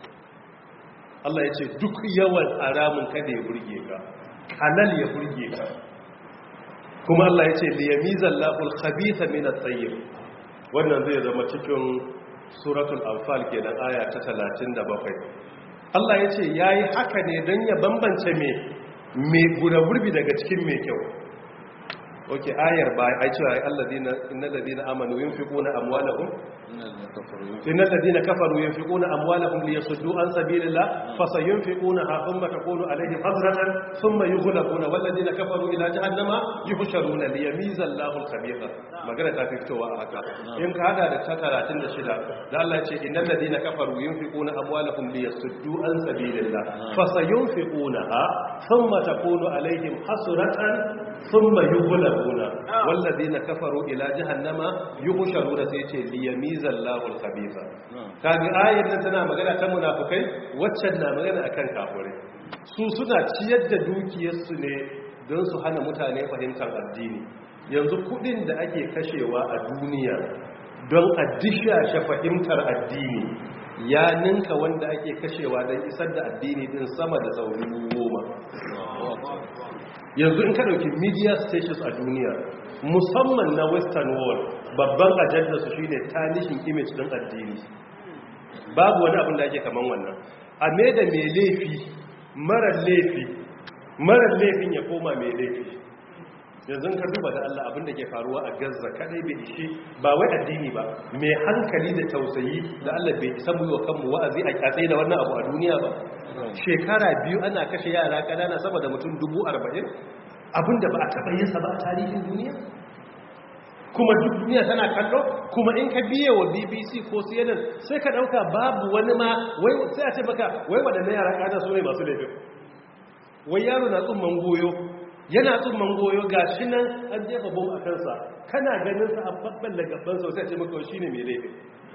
Speaker 1: Allah ya ce duk yawan haramun kada ya burge ka, halal ya burge ka. kuma Allah ya ce liyamizallahu al-khabitha min at-tayyib. wannan zai zama cikin suratul anfal kenan aya ta talatin da bakwai. Allah ya ce yayi haka ne don ya bambance me me gurbi daga cikin mai kyau. oke ayar ba ai cewa alladina innal ladina amanu yunfiquna amwalahum innal ladina kafaru yunfiquna amwalahum liyasuddu an sabilillah fasayunfiqunaha thumma takunu alaihim hasratan thumma yughlabuna wal ladina kafaru ila jahannama yuhsharuna liyamiza Allahu al-khabitha. magana ta fitowa a haka. in ka hada da ta talatin da shida da Allah ya ce innal ladina kafaru yunfiquna amwalahum liyasuddu an sabilillah fasayunfiqunaha thumma takunu alaihim hasratan thumma yughlabuna والذين كفروا الى جهنم يحشرون sai ce liyamizallahu al-khabitha. kaga ayar nan tana magana kan munafikai, waccan na magana akan kafirai. su suna ciyar da dukiyarsu ne don su hana mutane fahimtar addini. yanzu kudin da ake kashewa a duniya don a dishashe fahimtar addini ya ninka wanda ake kashewa don isar da addini din sama da sauri goma. yanzu in ka dauki media stations a duniya musamman na western world, babban ajandar su shine tanishin image din addini. babu wani abin da ake kaman wannan. a me da mai laifi marar laifi marar laifin ya koma mai laifi. yanzu ka duba da Allah abin da ke faruwa a Gaza kadai bai ishe ba wai addini ba, mai hankali da tausayi da Allah bai isa mu yi wa kanmu wa'azi a katsaye da wannan abu a duniya ba. shekara biyu ana kashe yara kanana sama da mutum dubu arba'in, abinda ba a taɓa yin sa ba a tarihin duniya. kuma duk duniya tana kallo. kuma in ka biye wa B B C ko C N N sai ka ɗauka babu wani ma wai sai a ce maka wai waɗannan yara kanana su ne masu laifin. wai yaro na tsumman goyo yana tsumman goyo ga shi nan an jefa bom a kansa, kana ganin sa a babban da gaban sa sai a ce maka shi ne mai laifin.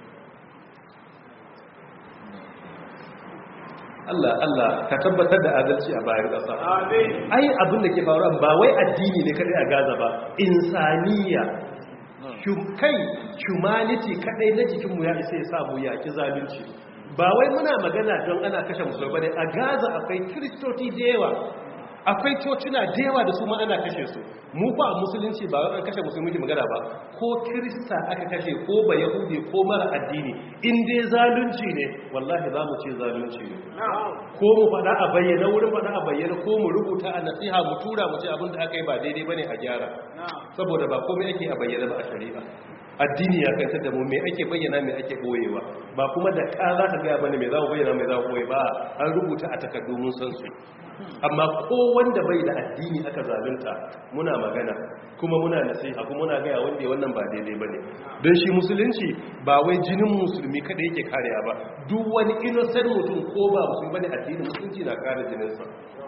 Speaker 1: Allah Allah ka tabbatar da adalci a bayan ƙasa. Amin. Ai abin da ke faruwa ba wai addini ne kadai a Gaza ba, insaniya. Kai humanity kadai na jikinmu ya isa ya sa mu yaki zalunci. Ba wai muna magana don ana kashe musulmai bane. A Gaza akwai kristoci da yawa. Akwai cocina da yawa da su ma ana kashe su. Mu ba musulunci ba an kashe musulmi ke magana ba. Ko kirista aka kashe ko ba yahudi ko mara addini, in dai zalunci ne wallahi za mu ce zalunci ne. Ko mu faɗa a bayyana wurin faɗa a bayyana ko mu rubuta a nasiha mu tura mu ce abin da aka yi ba daidai bane a gyara. Saboda ba komai ake a bayyana ba a shari'a. Addini ya kantar da mu me ake bayyana me ake boyewa, ba kuma da ka za ka gaya bane me za mu bayyana me za mu boye ba, an rubuta a takardu mun san su. Amma ko wanda bai da addini aka zalunta muna magana kuma muna nasiha kuma muna gaya wanda ya wannan ba daidai bane. Don shi musulunci ba wai jinin musulmi kada yake kariya ba, duk wani innocent mutum ko ba musulmi bane addinin musulunci na kare jininsa.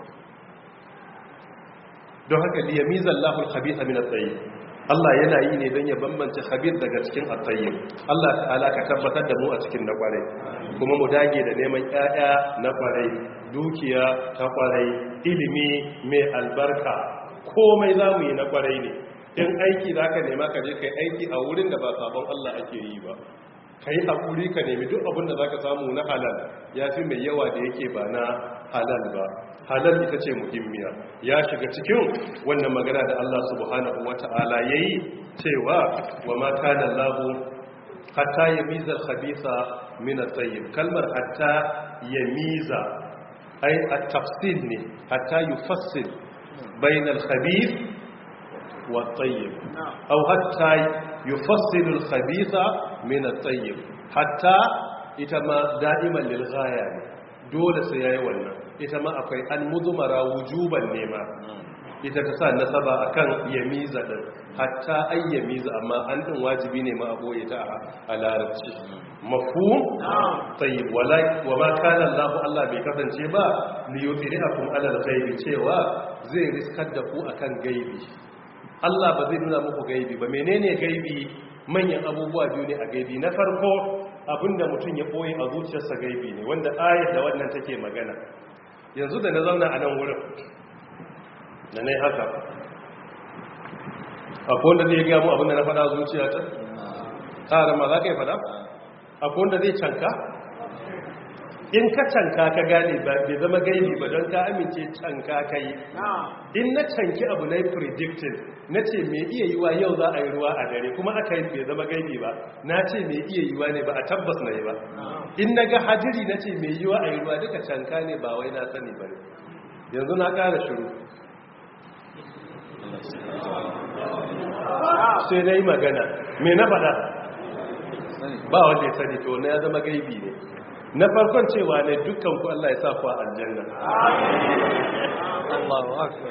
Speaker 1: Don haka liyamizallahu al-khabitha min at-tayyib. Allah yana yi ne don ya bambance khabir daga cikin at-tayyib. Allah ta'ala ka tabbatar da mu a cikin na kwarai, kuma mu dage da neman ƴaƴa na kwarai, dukiya ta kwarai, ilimi mai albarka, komai za mu yi na kwarai ne. In aiki za ka nema ka je kai aiki a wurin da ba sabon Allah ake yi ba, ka yi haƙuri ka nemi duk abin da za ka samu na halal ya fi mai yawa da yake ba na halal ba. Halal ita ce muhimmiya, ya shiga cikin wannan magana da Allah subhanahu wa ta'ala ya yi cewa wa ma kana Allahu hatta yamiza al-khabitha min at-tayyib. Kalmar hatta yamiza ai at-tafsil ne, hatta yufassil bayna al-khabith wa at-tayyib aw hatta yufassilu al-khabitha min at-tayyib. Hatta ita ma da'iman lil ghaya ne, dole sai yayi wannan. Ita ma akwai an mudumara wujuban nema, ita ta sa nasaba akan yamiza din, hatta ay yamiza, amma an din wajibi ne ma aboye ta a larabci. Mafhum? tayyib. Wala wa ma kana Allah, Allah bai kasance ba li yutiriakum ala al-ghaibi, cewa zai riskar da ku akan gaibi. Allah ba zai nuna muku gaibi ba. Menene gaibi? Manyan abubuwa biyu ne a gaibi. Na farko, abinda mutum ya boye a zuciyarsa gaibi ne, wanda ayar da wannan take magana. Yanzu da na zauna a nan wurin da na yi haka, akwai wanda zai gaya mu abinda na fada zuciyata? ƙara ma za ka yi fada? Akwai wanda zai canka? In ka canka ka gane ba bai zama gaibi ba, don ka amince canka ka yi. In na canki abu na yi predicting, na ce mai iya yiwa yau za a yi ruwa a dare, kuma aka yi bai zama gaibi ba, na ce mai iya yiwa ne ba a tabbas na yi ba. In na ga hadiri na ce mai yiwa a yi ruwa, duka canka ne ba wai na sani ba ne. Yanzu na ƙara shiru sai na yi magana, mai na faɗa ba wanda ya sani, to na ya zama gaibi ne. Na farkon cewa ne dukkan ku Allah ya sa ku a aljanna. Allahu akbar.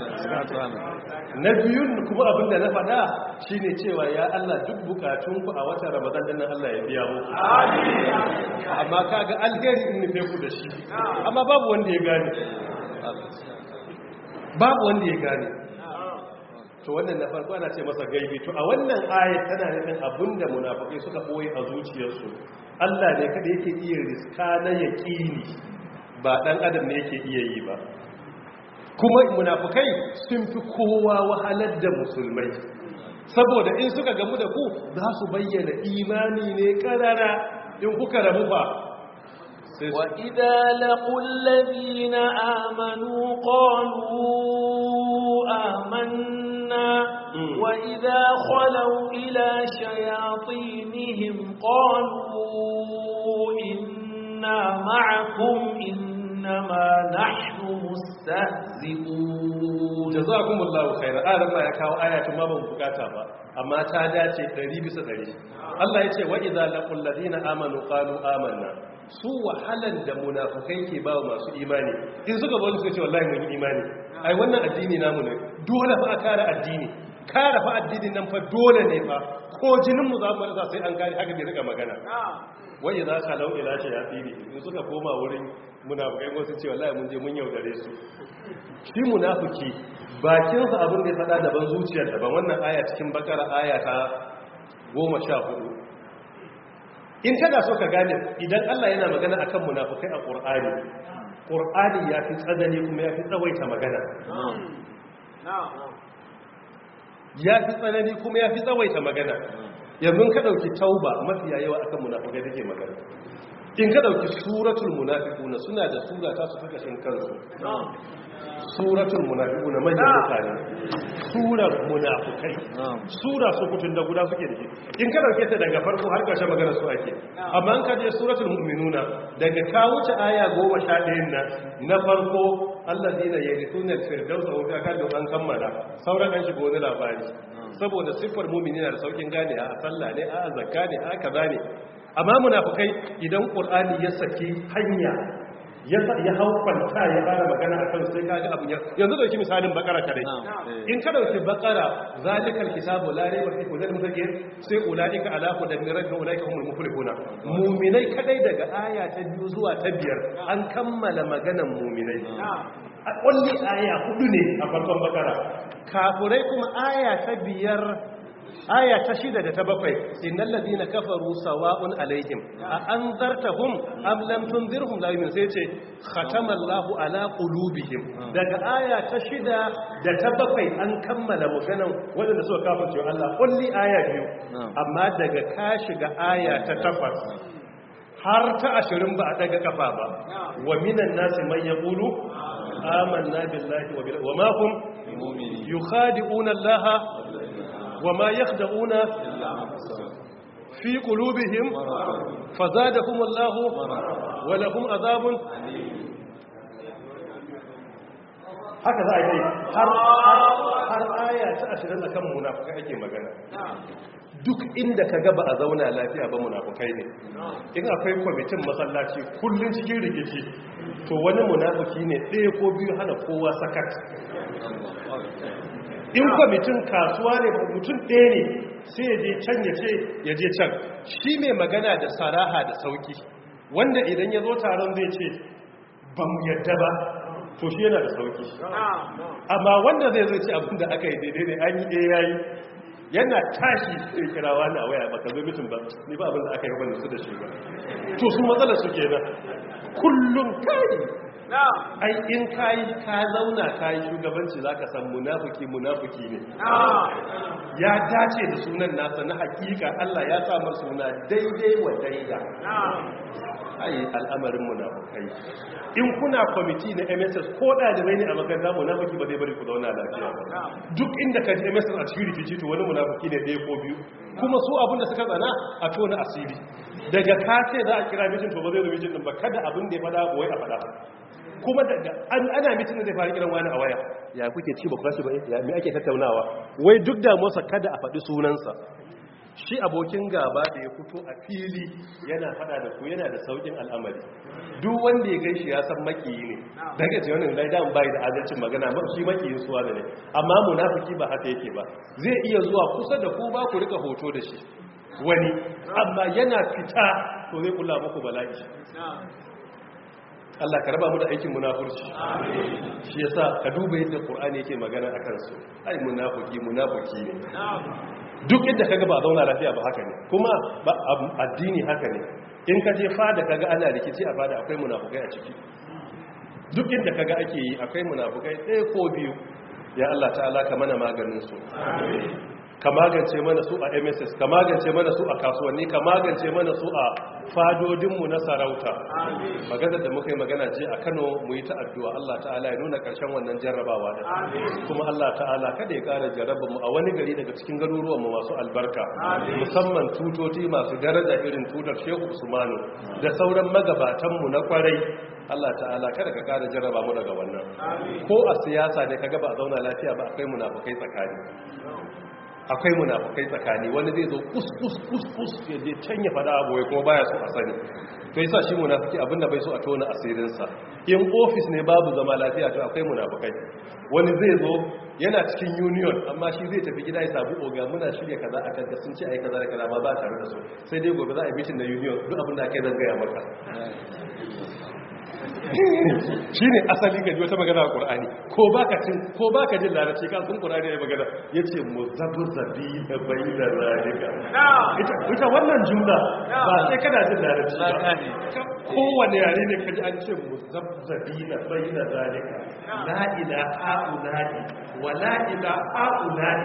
Speaker 1: Na biyun kuma abinda na faɗa shine cewa ya Allah duk bukatun ku a watan Ramadan din nan Allah ya biya muku. Amma kaga alheri in nufe ku da shi, amma babu wanda ya gane. Babu wanda ya gane. To wannan na farko ana ce masa gaibi. To a wannan ayat tana nufin abinda munafikai suka boye a zuciyarsu, Allah ne kada yake iya riska na yaqini, ba dan adam ne yake iya yi ba. Kuma munafikai sun fi kowa wahalar da musulmai, saboda in suka gamu da ku za su bayyana imani ne karara, in kuka rabu ba
Speaker 3: wa idza laqul ladina amanu qalu amanna wa idza khalaw ila shayatinihim qalu inna ma'akum innama nahnu mustahzi'un.
Speaker 1: Jazakumullahu khairan. Adam ya kawo ayatun ma ban bukata ba, amma ta dace ɗari bisa ɗari. Allah ya ce wa idza laqul ladina amanu qalu amanna. Su wahalan da munafukai ke ba masu imani, in suka zo suka ce wallahi mun yi imani, ai wannan addini namu ne, dole fa a kare addini, kare fa addinin nan fa dole ne fa, ko jinin mu za mu rasa sai an kare, haka bai rika magana. Wa idza khalau ila shayatin, in suka koma wurin munafukai ko su ce wallahi mun je mun yaudare su. Shi munafiki bakin sa abin da ya fada daban, zuciyar daban. Wannan aya cikin Bakara aya ta goma sha hudu. In kana so ka gane idan Allah yana magana akan munafukai a Qur'ani, Qur'ani ya fi tsanani kuma ya fi tsawaita magana. Ya fi tsanani kuma ya fi tsawaita magana. Yanzu ka dauki Tauba mafiya yawa akan munafukai take magana. In ka dauki suratul munafiquna, suna da sura ta su ta kashin kansu. Suratul munafiquna manyan mutane, surar munafukai, sura su kutun da guda suke da shi. In ka dauke ta daga farko har ƙarshe magana su ake. Amma in ka je suratul mu'minuna, daga ka wuce aya goma sha ɗaya nan na farko, allazina yarithuna al-firdausa wa ka da an kammala, sauran an shiga wani labari. Saboda siffar mu'mini na da saukin gane, a sallah ne, a zakka ne, a kaza ne. Amma munafukai idan Qur'ani ya saki hanya ya hau kwanta ya fara magana a kan sai kaga abin yanzu dauki misalin Bakara kadai. In ka dauki Bakara, zalikal kitabu la rayba fihi hudal muttaqin, sai ulaika ala hudan min rabbihim ulaika humul muflihuna. Mu'minai kadai daga aya ta biyu zuwa ta biyar an kammala maganan mu'minai. A kulli aya hudu ne a farkon Bakara. Kafurai kuma aya ta biyar aya ta shida da ta bakwai innal ladina kafaru sawa'un alaihim a anzartahum am lam tunzirhum la yu'minun sai ce khatama Allahu ala qulubihim daga aya ta shida da ta bakwai an kammala maganan wanda suka kafirce Allah kulli aya biyu amma daga ka shiga aya ta takwas har ta ashirin ba a daga kafa ba wa minan nasi man yaqulu amanna billahi wa bil wa ma hum yukhadi'una allaha wa ma yakhda'una fi qulubihim fazadahum allahu wa lahum adhabun haka za a yi har har aya ta ashirin akan munafikai ake magana duk inda ka gaba a zauna lafiya ba munafukai ne in akwai kwamitin masallaci kullum cikin rikici to wani munafuki ne ɗaya ko biyu hana kowa sakat in kwamitin kasuwa ne mutum ɗaya ne sai ya je can ya ce ya je can shi mai magana da saraha da sauki wanda idan ya zo taron zai ce ba mu yadda ba to shi yana da sauki amma wanda zai zo ce abinda aka yi daidai ne an yi ɗaya yayi yana tashi sai kirawa na waya baka zo mutum ba ni ba abin da aka yi wani su da shi ba to su matsala su kenan kullum kai ai in kai ka zauna kai shugabanci zaka san munafiki munafiki ne ya dace da sunan nasa na hakika Allah ya sa masa suna daidai wa daida ai al'amarin munafikai in kuna kwamiti na M S S ko ɗalibai ne a makaranta munafiki ba zai bari ku zauna lafiya ba duk inda ka ji M S S a cikin rikici to wani munafiki ne ɗaya ko biyu kuma su abinda suka tsana a tona asiri daga ka ce za a kira mijin to ba zai zo mijin din ba kada abin da ya fada boye a fada kuma daga ana mitin da zai fara kiran wani a waya ya kuke ci ba ku rashi ba ya me ake tattaunawa wai duk da musa kada a faɗi sunansa shi abokin gaba da ya fito a fili yana fada da ku yana da saukin al'amari duk wanda ya gaishe ya san makiyi ne daga ce wannan laidan bai da adalcin magana ba shi makiyin suwa da ne amma munafiki ba haka yake ba zai iya zuwa kusa da ku ba ku rika hoto da shi wani amma yana fita to zai kula muku bala'i Allah ka raba mu da aikin munafurci shi yasa ka duba yadda Qur'ani yake magana akan su ai munafiki munafiki ne duk inda kaga ba zauna lafiya ba haka ne kuma ba addini haka ne in ka je fada kaga ana rikici a fada akwai munafukai a ciki duk inda kaga ake yi akwai munafukai ɗaya ko biyu ya Allah ta'ala ka mana maganin su ka magance mana su a M S S ka magance mana su a kasuwanni ka magance mana su a fadodinmu na sarauta maganar da muka yi magana je a Kano mu yi ta addu'a Allah ta'ala ya nuna karshen wannan jarrabawa da kuma Allah ta'ala kada ya ƙara jarraba mu a wani gari daga cikin garuruwan mu masu albarka musamman tutoti masu daraja irin tutar Shehu Usmanu da sauran magabatan mu na kwarai Allah ta'ala kada ka ƙara jarraba mu daga wannan ko a siyasa ne kaga ba a zauna lafiya ba akwai munafukai tsakani akwai munafukai tsakani wani zai zo kus kus kus kus ya je can ya fada abuwai kuma baya so a sani to yasa shi munafiki abinda bai so a tona asirinsa in ofis ne babu zama lafiya to akwai munafukai wani zai zo yana cikin union amma shi zai tafi gida ya sabu oga muna shirya kaza a kanka sun ce ai kaza da kaza ma ba tare da su sai dai gobe za a yi meeting na union duk abin da aka yi zan gaya maka shi ne asali ga wata magana a ƙur'ani ko ba ka jin larabci kan sun ƙur'ani ya magana ya ce mu zabu zabi da bai da zalika ita wannan jumla ba sai kana jin larabci ba kowane yare ne kaji an ce mu zabu zabi da bai da zalika la ila ha'ulani wa la ila ha'ulani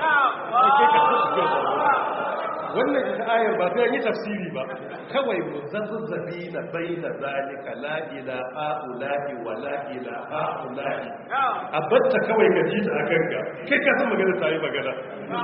Speaker 1: wannan ita ayar ba sai yi tafsiri ba kawai muzazzabi na baina zalika la ilaha ulahi wa la ilaha ulahi abatta kawai ka ji ta akan ka kai ka san magana ta yi magana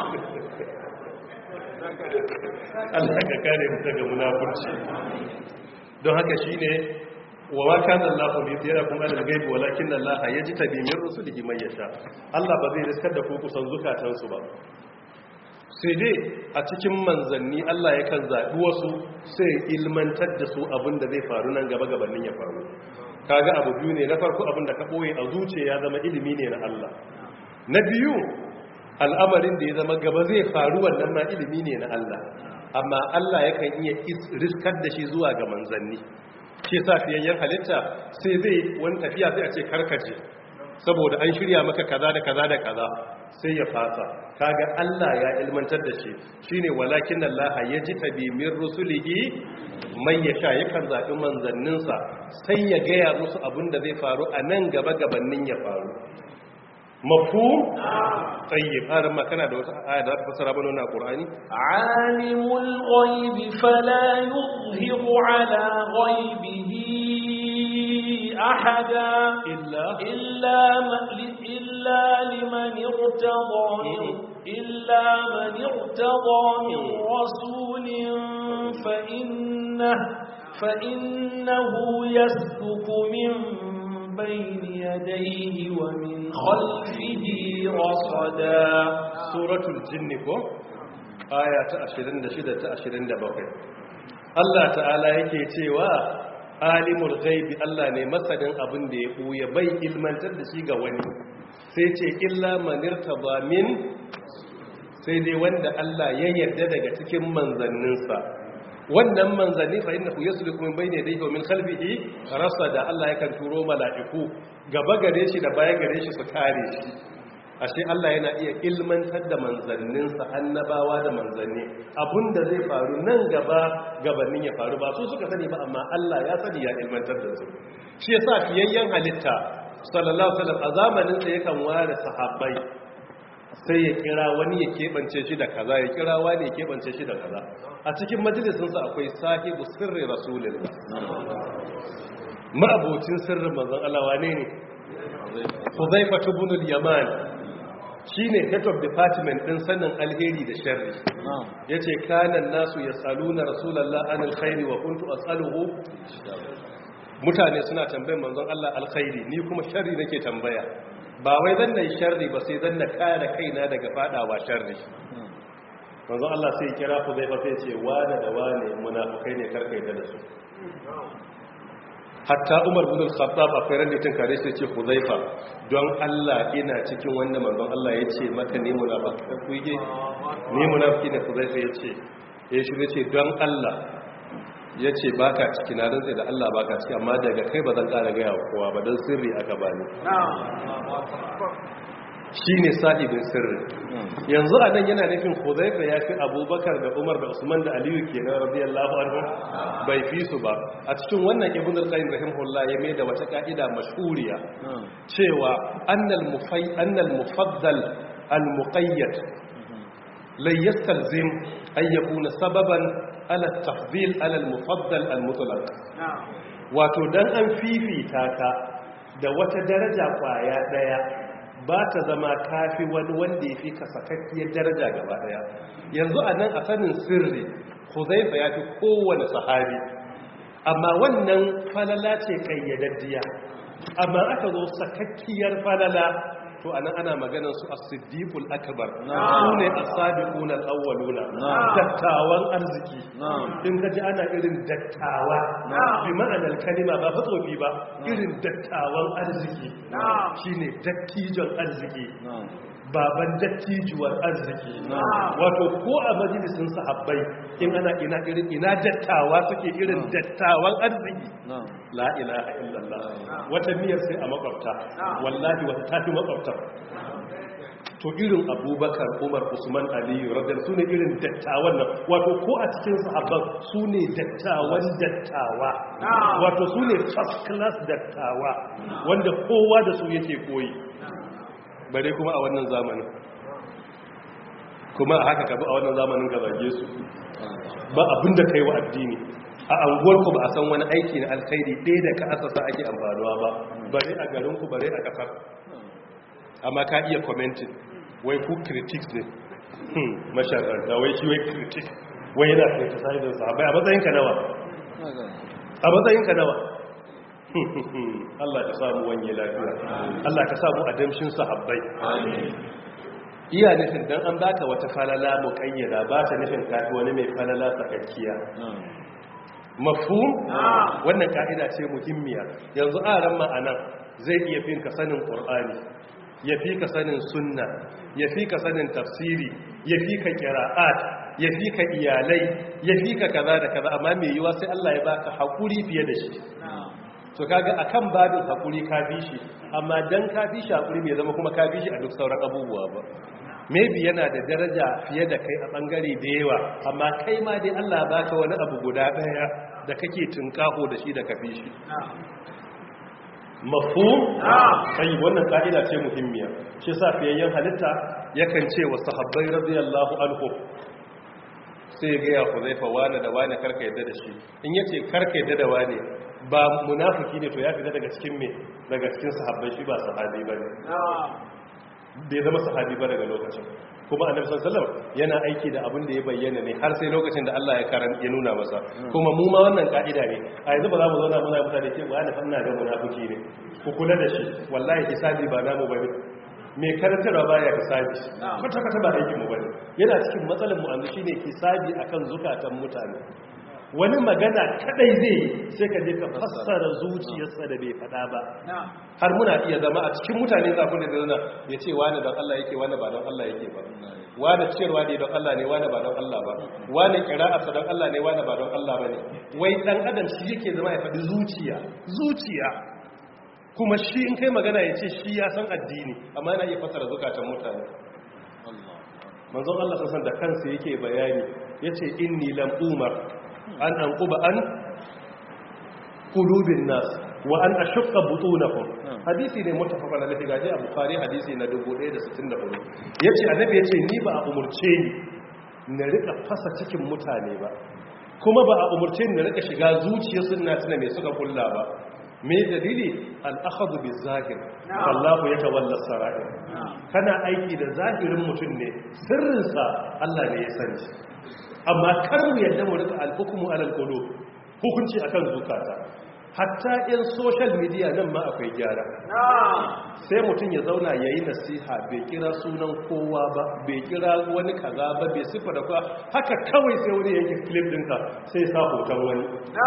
Speaker 1: Allah ka kare mu daga munafurci don haka shine wa ma kana Allahu li yarakum ala al-ghaibi walakin Allah yajtabi min rusulihi man yasha Allah ba zai riskar da ku kusan zukatansu ba sai dai a cikin manzanni Allah yakan zaɓi wasu sai ilmantar da su abin da zai faru nan gaba gabanin ya faru kaga abu biyu ne na farko abin da ka ɓoye a zuciya ya zama ilimi ne na Allah na biyu al'amarin da ya zama gaba zai faru wannan ma ilimi ne na Allah amma Allah yakan iya riskar da shi zuwa ga manzanni shi safiyayyen halitta sai zai wani tafiya sai a ce karkace saboda an shirya maka kaza da kaza da kaza sai ya fasa. Kaga Allah ya ilmantar da shi shine walakin Allah yajtabi min rusulihi man yasha, yakan zaɓi manzanninsa sai ya gaya musu abin da zai faru a nan gaba gabanin ya faru. mafhum tayyib har ma kana da wata aya da ta fasara bana wannan Qur'ani?
Speaker 3: alimul ghaibi fala yuzhiru ala ghaibihi ahada
Speaker 1: illa
Speaker 3: illa illa liman irtada illa man irtada min rasulin fa innahu fa innahu yasluku min بين يديه ومن خلفه رصدا.
Speaker 1: سورة الجن ko aya ta ashirin da shida ta ashirin da bakwai. Allah ta'ala yake cewa alimul ghaibi, Allah ne masanin abin da ya buya bai ilmantar da shi ga wani, sai ce illa man irtaba min, sai dai wanda Allah ya yarda daga cikin manzanninsa. Wannan manzanni fa innahu yasluku min bayni yadayhi wa min khalfihi rasada. Allah yakan turo mala'iku gaba gare shi da baya gare shi su kare shi. Ashe Allah yana iya ilmantar da manzanninsa, annabawa da manzanni, abinda zai faru nan gaba gabanin ya faru ba su suka sani ba, amma Allah ya sani ya ilmantar da su. Shi yasa fiyayyen halitta sallallahu alaihi wasallam a zamanin sa yakan ware sahabbai, sai ya kira wani ya keɓance shi da kaza, ya kira wani ya keɓance shi da kaza. A cikin majalisinsa akwai sahibu sirri rasulullah, ma'abocin sirrin manzon Allah wane ne? Huzaifa ibn al-Yaman, shine head of department din sanin alheri da sharri. Yace kana nasu yasaluna rasulullah anil khairi wa kuntu as'aluhu. Mutane suna tambayar manzon Allah alkhairi, ni kuma sharri nake tambaya. Ba wai zan na yi sharri ba, sai zan na kare kaina daga fadawa sharri. Manzon Allah sai kira ku zai fa sai ce wane da wane munafukai ne, karkai da su. Hatta Umar bin al-Khattab a fayar da tinkare sai ce Huzaifa, don Allah ina cikin wanda manzon Allah ya ce maka ne munafiki ku yi ne munafiki ne. Huzaifa ya ce ya shi ce don Allah, ya ce ba ka ciki, na rantsa da Allah ba ka ciki, amma daga kai ba zan ƙara gaya kowa ba don sirri aka bani. Shi ne sahibin sirri. Yanzu a nan yana nufin Huzaifa ya fi Abubakar da Umar da Usman da Aliyu kenan radiyallahu anhu, bai fi su ba. A cikin wannan Ibn al-Qayyim rahimahullah ya mai da wata ka'ida mashhuriya cewa annal mufay annal mufaddal al-muqayyad la yastalzim an yakuna sababan ala tafdil ala al-mufaddal al-mutlaq. Wato dan an fifita ka da wata daraja kwaya daya ba ta zama kafi wani wanda ya fi ka sakakkiyar daraja gaba daya. Yanzu a nan a sanin sirri Huzaifa ya fi kowane sahabi, amma wannan falala ce kayyadaddiya. Amma aka zo sakakkiyar falala, to anan ana maganar su as-siddiqul akbar, su ne as-sabiquna al-awwaluna, dattawan arziki. In ka ji ana irin dattawa bi ma'anar kalima, ba fa tsofi ba, irin dattawan arziki shine dattijon arziki, baban dattijuwar arziki. Wato ko a majalisin sahabbai in ana ina irin ina dattawa suke irin dattawan arziki, la ilaha illallah. Wata miyar sai a makwabta, wallahi wata tafi makwabta. To irin Abubakar, Umar, Usman, Aliyu radiyallahu su ne irin dattawan nan. Wato ko a cikin sahabban su ne dattawan dattawa, wato su ne first class dattawa wanda kowa da su yake koyi. Bare kuma a wannan zamanin, kuma a haka kabi a wannan zamanin ka zage su, ba abinda kai wa addini. A anguwarku ba a san wani aiki na alkhairi ɗaya da ka asasa ake amfanuwa ba, bare a garinku bare a ƙasar. Amma ka iya commenting, wai ku critics ne, masharar da wai shi wai critic, wai yana criticizing sahabai. A matsayinka nawa? A matsayinka nawa? Allah ka samu wanye lafiya, Allah ka samu adamshin sahabbai. Iya nufin dan an baka wata falala muƙayyada ba ta nufin kafi wani mai falala sakakkiya. Mafhum? Wannan ka'ida ce muhimmiya. Yanzu aran ma'anan zai iya fin ka sanin Qur'ani, ya fi ka sanin sunna, ya fi ka sanin tafsiri, ya fi ka qira'at, ya fi ka iyalai, ya fi ka kaza da kaza, amma mai yiwa sai Allah ya baka hakuri fiye da shi. to kaga akan babin hakuri ka bi shi amma dan ka bi shi hakuri bai zama kuma ka bi shi a duk sauran abubuwa ba maybe yana da daraja fiye da kai a bangare da yawa amma kai ma dai Allah baka wani abu guda daya da kake tunkaho da shi da ka bi shi mafhum sai wannan ka'ida ce muhimmiya shi yasa fiyayyen halitta yakan ce wa sahabbai radiyallahu anhum sai ya gaya Huzaifa wani da wani karka yadda da shi in yace karka yadda da wani ba munafiki ne to ya fita daga cikin me daga cikin sahabbai shi ba sahabi bane bai zama sahabi ba daga lokacin kuma annabi sallallahu alaihi wasallam yana aiki da abin da ya bayyana ne har sai lokacin da Allah ya karan ya nuna masa kuma mu ma wannan kaida ne a yanzu ba za mu zauna muna mutane ce wani fa ina ga munafiki ne ku kula da shi wallahi hisabi ba namu bane mai karantarwa baya hisabi kwata kwata ba aikin mu bane yana cikin matsalar mu anzu shine hisabi akan zukatan mutane wani magana kadai zai sai ka je ka fassara zuciyarsa da bai fada ba har muna iya zama a cikin mutane zafin da zana ya ce wani don Allah yake wani ba don Allah yake ba wani ciyarwa ne don Allah ne wani ba don Allah ba wani kira'arsa don Allah ne wani ba don Allah ba ne wai dan adam shi yake zama ya faɗi zuciya zuciya kuma shi in kai magana ya ce shi ya san addini amma yana iya fassara zukatan mutane manzon Allah sassan da kansa yake bayani ya ce inni lam umar an an kuba an kulubin nas wa an ashqa butunahum hadisi ne muttafaqan alaihi gaji a bukhari hadisi na dubu ɗaya da sittin da hudu yace annabi yace ni ba a umurce ni na rika fasa cikin mutane ba kuma ba a umurce ni na rika shiga zuciyar sunna tuna me suka kulla ba me dalili al-akhadhu bil-zahir wallahu yatawalla as-sara'ir kana aiki da zahirin mutum ne sirrinsa Allah ne ya sani amma kar mu yadda mu rika al-hukmu ala al-qulub hukunci akan zukata hatta in social media nan ma akwai gyara sai mutum ya zauna yayi nasiha bai kira sunan kowa ba bai kira wani kaza ba bai sifa da kowa haka kawai sai wani yanke clip dinka sai sa hoton wani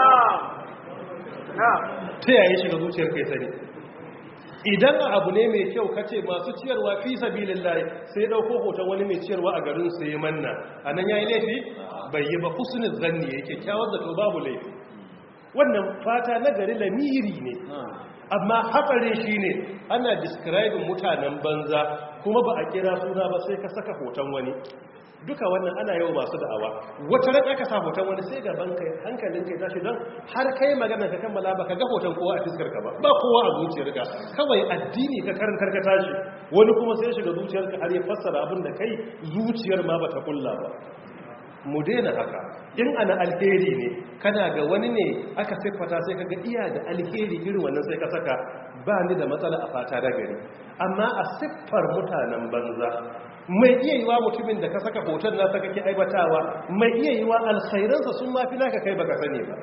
Speaker 1: ta yayi shiga zuciyar kai sani idan abu ne mai kyau kace masu ciyarwa fi sabilillahi sai dauko hoton wani mai ciyarwa a garin sai manna anan yayi laifi bai yi ba husnul zanni yake kyawar da to babu laifi wannan fata na gari lamiri ne amma hatsare shine ana describing mutanen banza kuma ba a kira suna ba sai ka saka hoton wani duka wannan ana yawa masu da'awa wata ran aka sa hoton wani sai gaban kai hankalin kai tashi don har kai magana ka kammala ba ka ga hoton kowa a fiskar ka ba ba kowa a zuciyarka kawai addini ka karantar ka tashi wani kuma sai shiga zuciyarka har ya fassara abin da kai zuciyar ma bata kulla ba mu daina haka in ana alheri ne kana ga wani ne aka siffata sai kaga iya da alheri irin wannan sai ka saka ba ni da matsala a fata da gari amma a siffar mutanen banza mai iya yiwa mutumin da ka saka hoton nasa kake aibatawa mai iya yiwa alkhairansa sun mafi naka kai baka sani ba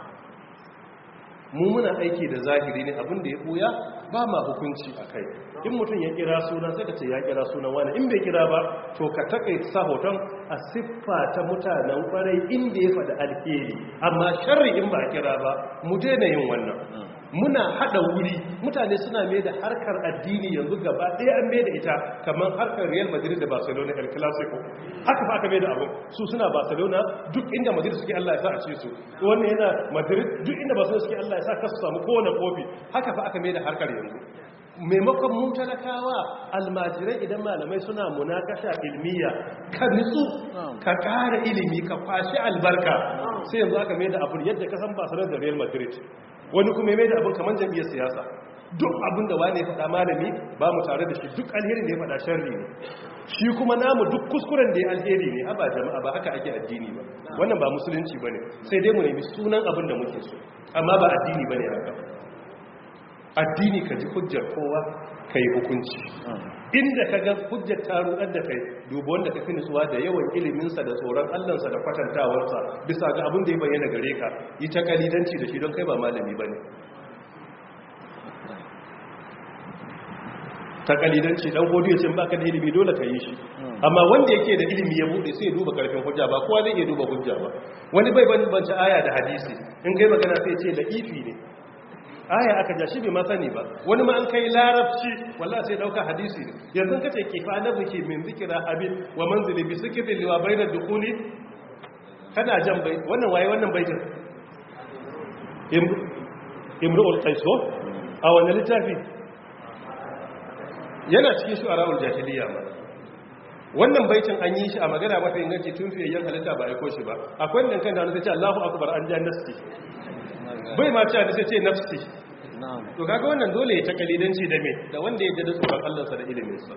Speaker 1: mu muna aiki da zahiri ne abin da ya buya ba ma hukunci a kai in mutum ya kira suna sai ka ce ya kira sunan wani in bai kira ba to ka takaita sa hoton a siffa ta mutanen kwarai inda ya faɗi alheri amma sharri in ba a kira ba mu daina yin wannan muna hada wuri mutane suna mai da harkar addini yanzu gaba ɗaya an mai da ita kamar harkar Real Madrid da Barcelona El Clasico haka fa aka mai da abu su suna Barcelona duk inda Madrid suke Allah ya sa a ce su wannan yana Madrid duk inda Barcelona suke Allah ya sa kasu samu kowane kofi haka fa aka mai da harkar yanzu maimakon mun talakawa almajirai idan malamai suna munakasha ilmiya ka nitsu ka ƙara ilimi ka fashi albarka sai yanzu aka mai da abu yadda ka san Barcelona da Real Madrid wani kuma mai da abin kamar jam'iyyar siyasa duk abin da wane ya faɗa malami ba mu tare da shi duk alherin da ya faɗa sharri ne shi kuma namu duk kuskuren da ya alheri ne haba jama'a ba haka ake addini ba wannan ba musulunci bane sai dai mu nemi sunan abin da muke so amma ba addini bane haka addini ka ji hujjar kowa kai hukunci inda ka ga hujjar ta rudar da kai duba wanda ka fi nutsuwa da yawan iliminsa da tsoron allansa da kwatantawarsa bisa ga abin da ya bayyana gare ka yi ta kalidanci da shi don kai ba malami ba ne ta kalidanci dan godiyo ce ba ka da ilimi dole ka yi shi amma wanda yake da ilimi ya bude sai ya duba karfin hujja ba kowa zai iya duba hujja ba wani bai bambance aya da hadisi in kai magana sai ce da ifi ne aya aka ja shi bai ma sani ba wani ma an kai larabci wallahi sai dauka hadisi ne yanzu kace kifa nabiki min zikra habib wa manzili bi sikri liwa bayna dukhuli kana jan bai wannan waye wannan baitin imru'ul qais a wannan littafi yana cikin shu'ara'ul jahiliya ma wannan baitin an yi shi a magana mafi inganci tun fiye yan halitta ba aiko shi ba akwai nan kan da wani sai ce Allahu akbar an ja nafsi bai ma ce da sai ce nafsi to kaga wannan dole ya ta kalidanci da me da wanda ya jada tsoron Allah sa da ilimin sa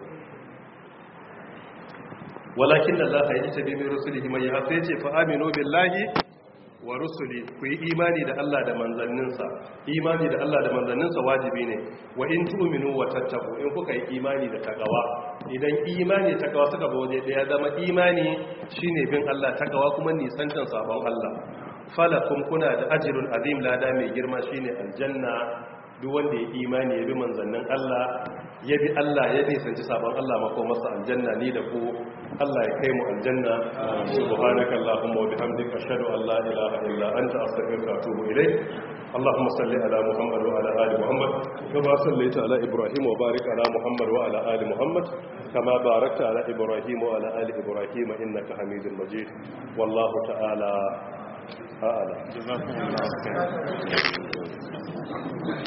Speaker 1: walakin Allah ya tabi min rusulihi man yahsa yace fa aminu billahi wa rusuli ku yi imani da Allah da manzanninsa imani da Allah da manzanninsa wajibi ne wa in tu'minu wa tattaqu in kuka yi imani da takawa idan imani da takawa suka ba waje daya zama imani shine bin Allah takawa kuma nisantan sabon Allah falakum kuna da ajrun azim lada mai girma shine aljanna duk wanda ya imani ya bi manzannin Allah ya bi Allah ya nisanci sabon Allah mako masa aljanna ni da ku Allah ya kai mu aljanna subhanaka allahumma wa bihamdika ashhadu an la ilaha illa anta astaghfiruka wa atubu ilayk اللهم صل على محمد وعلى ال محمد كما صليت على ابراهيم وبارك على محمد وعلى ال محمد كما باركت على ابراهيم وعلى ال ابراهيم انك حميد مجيد والله تعالى اعلم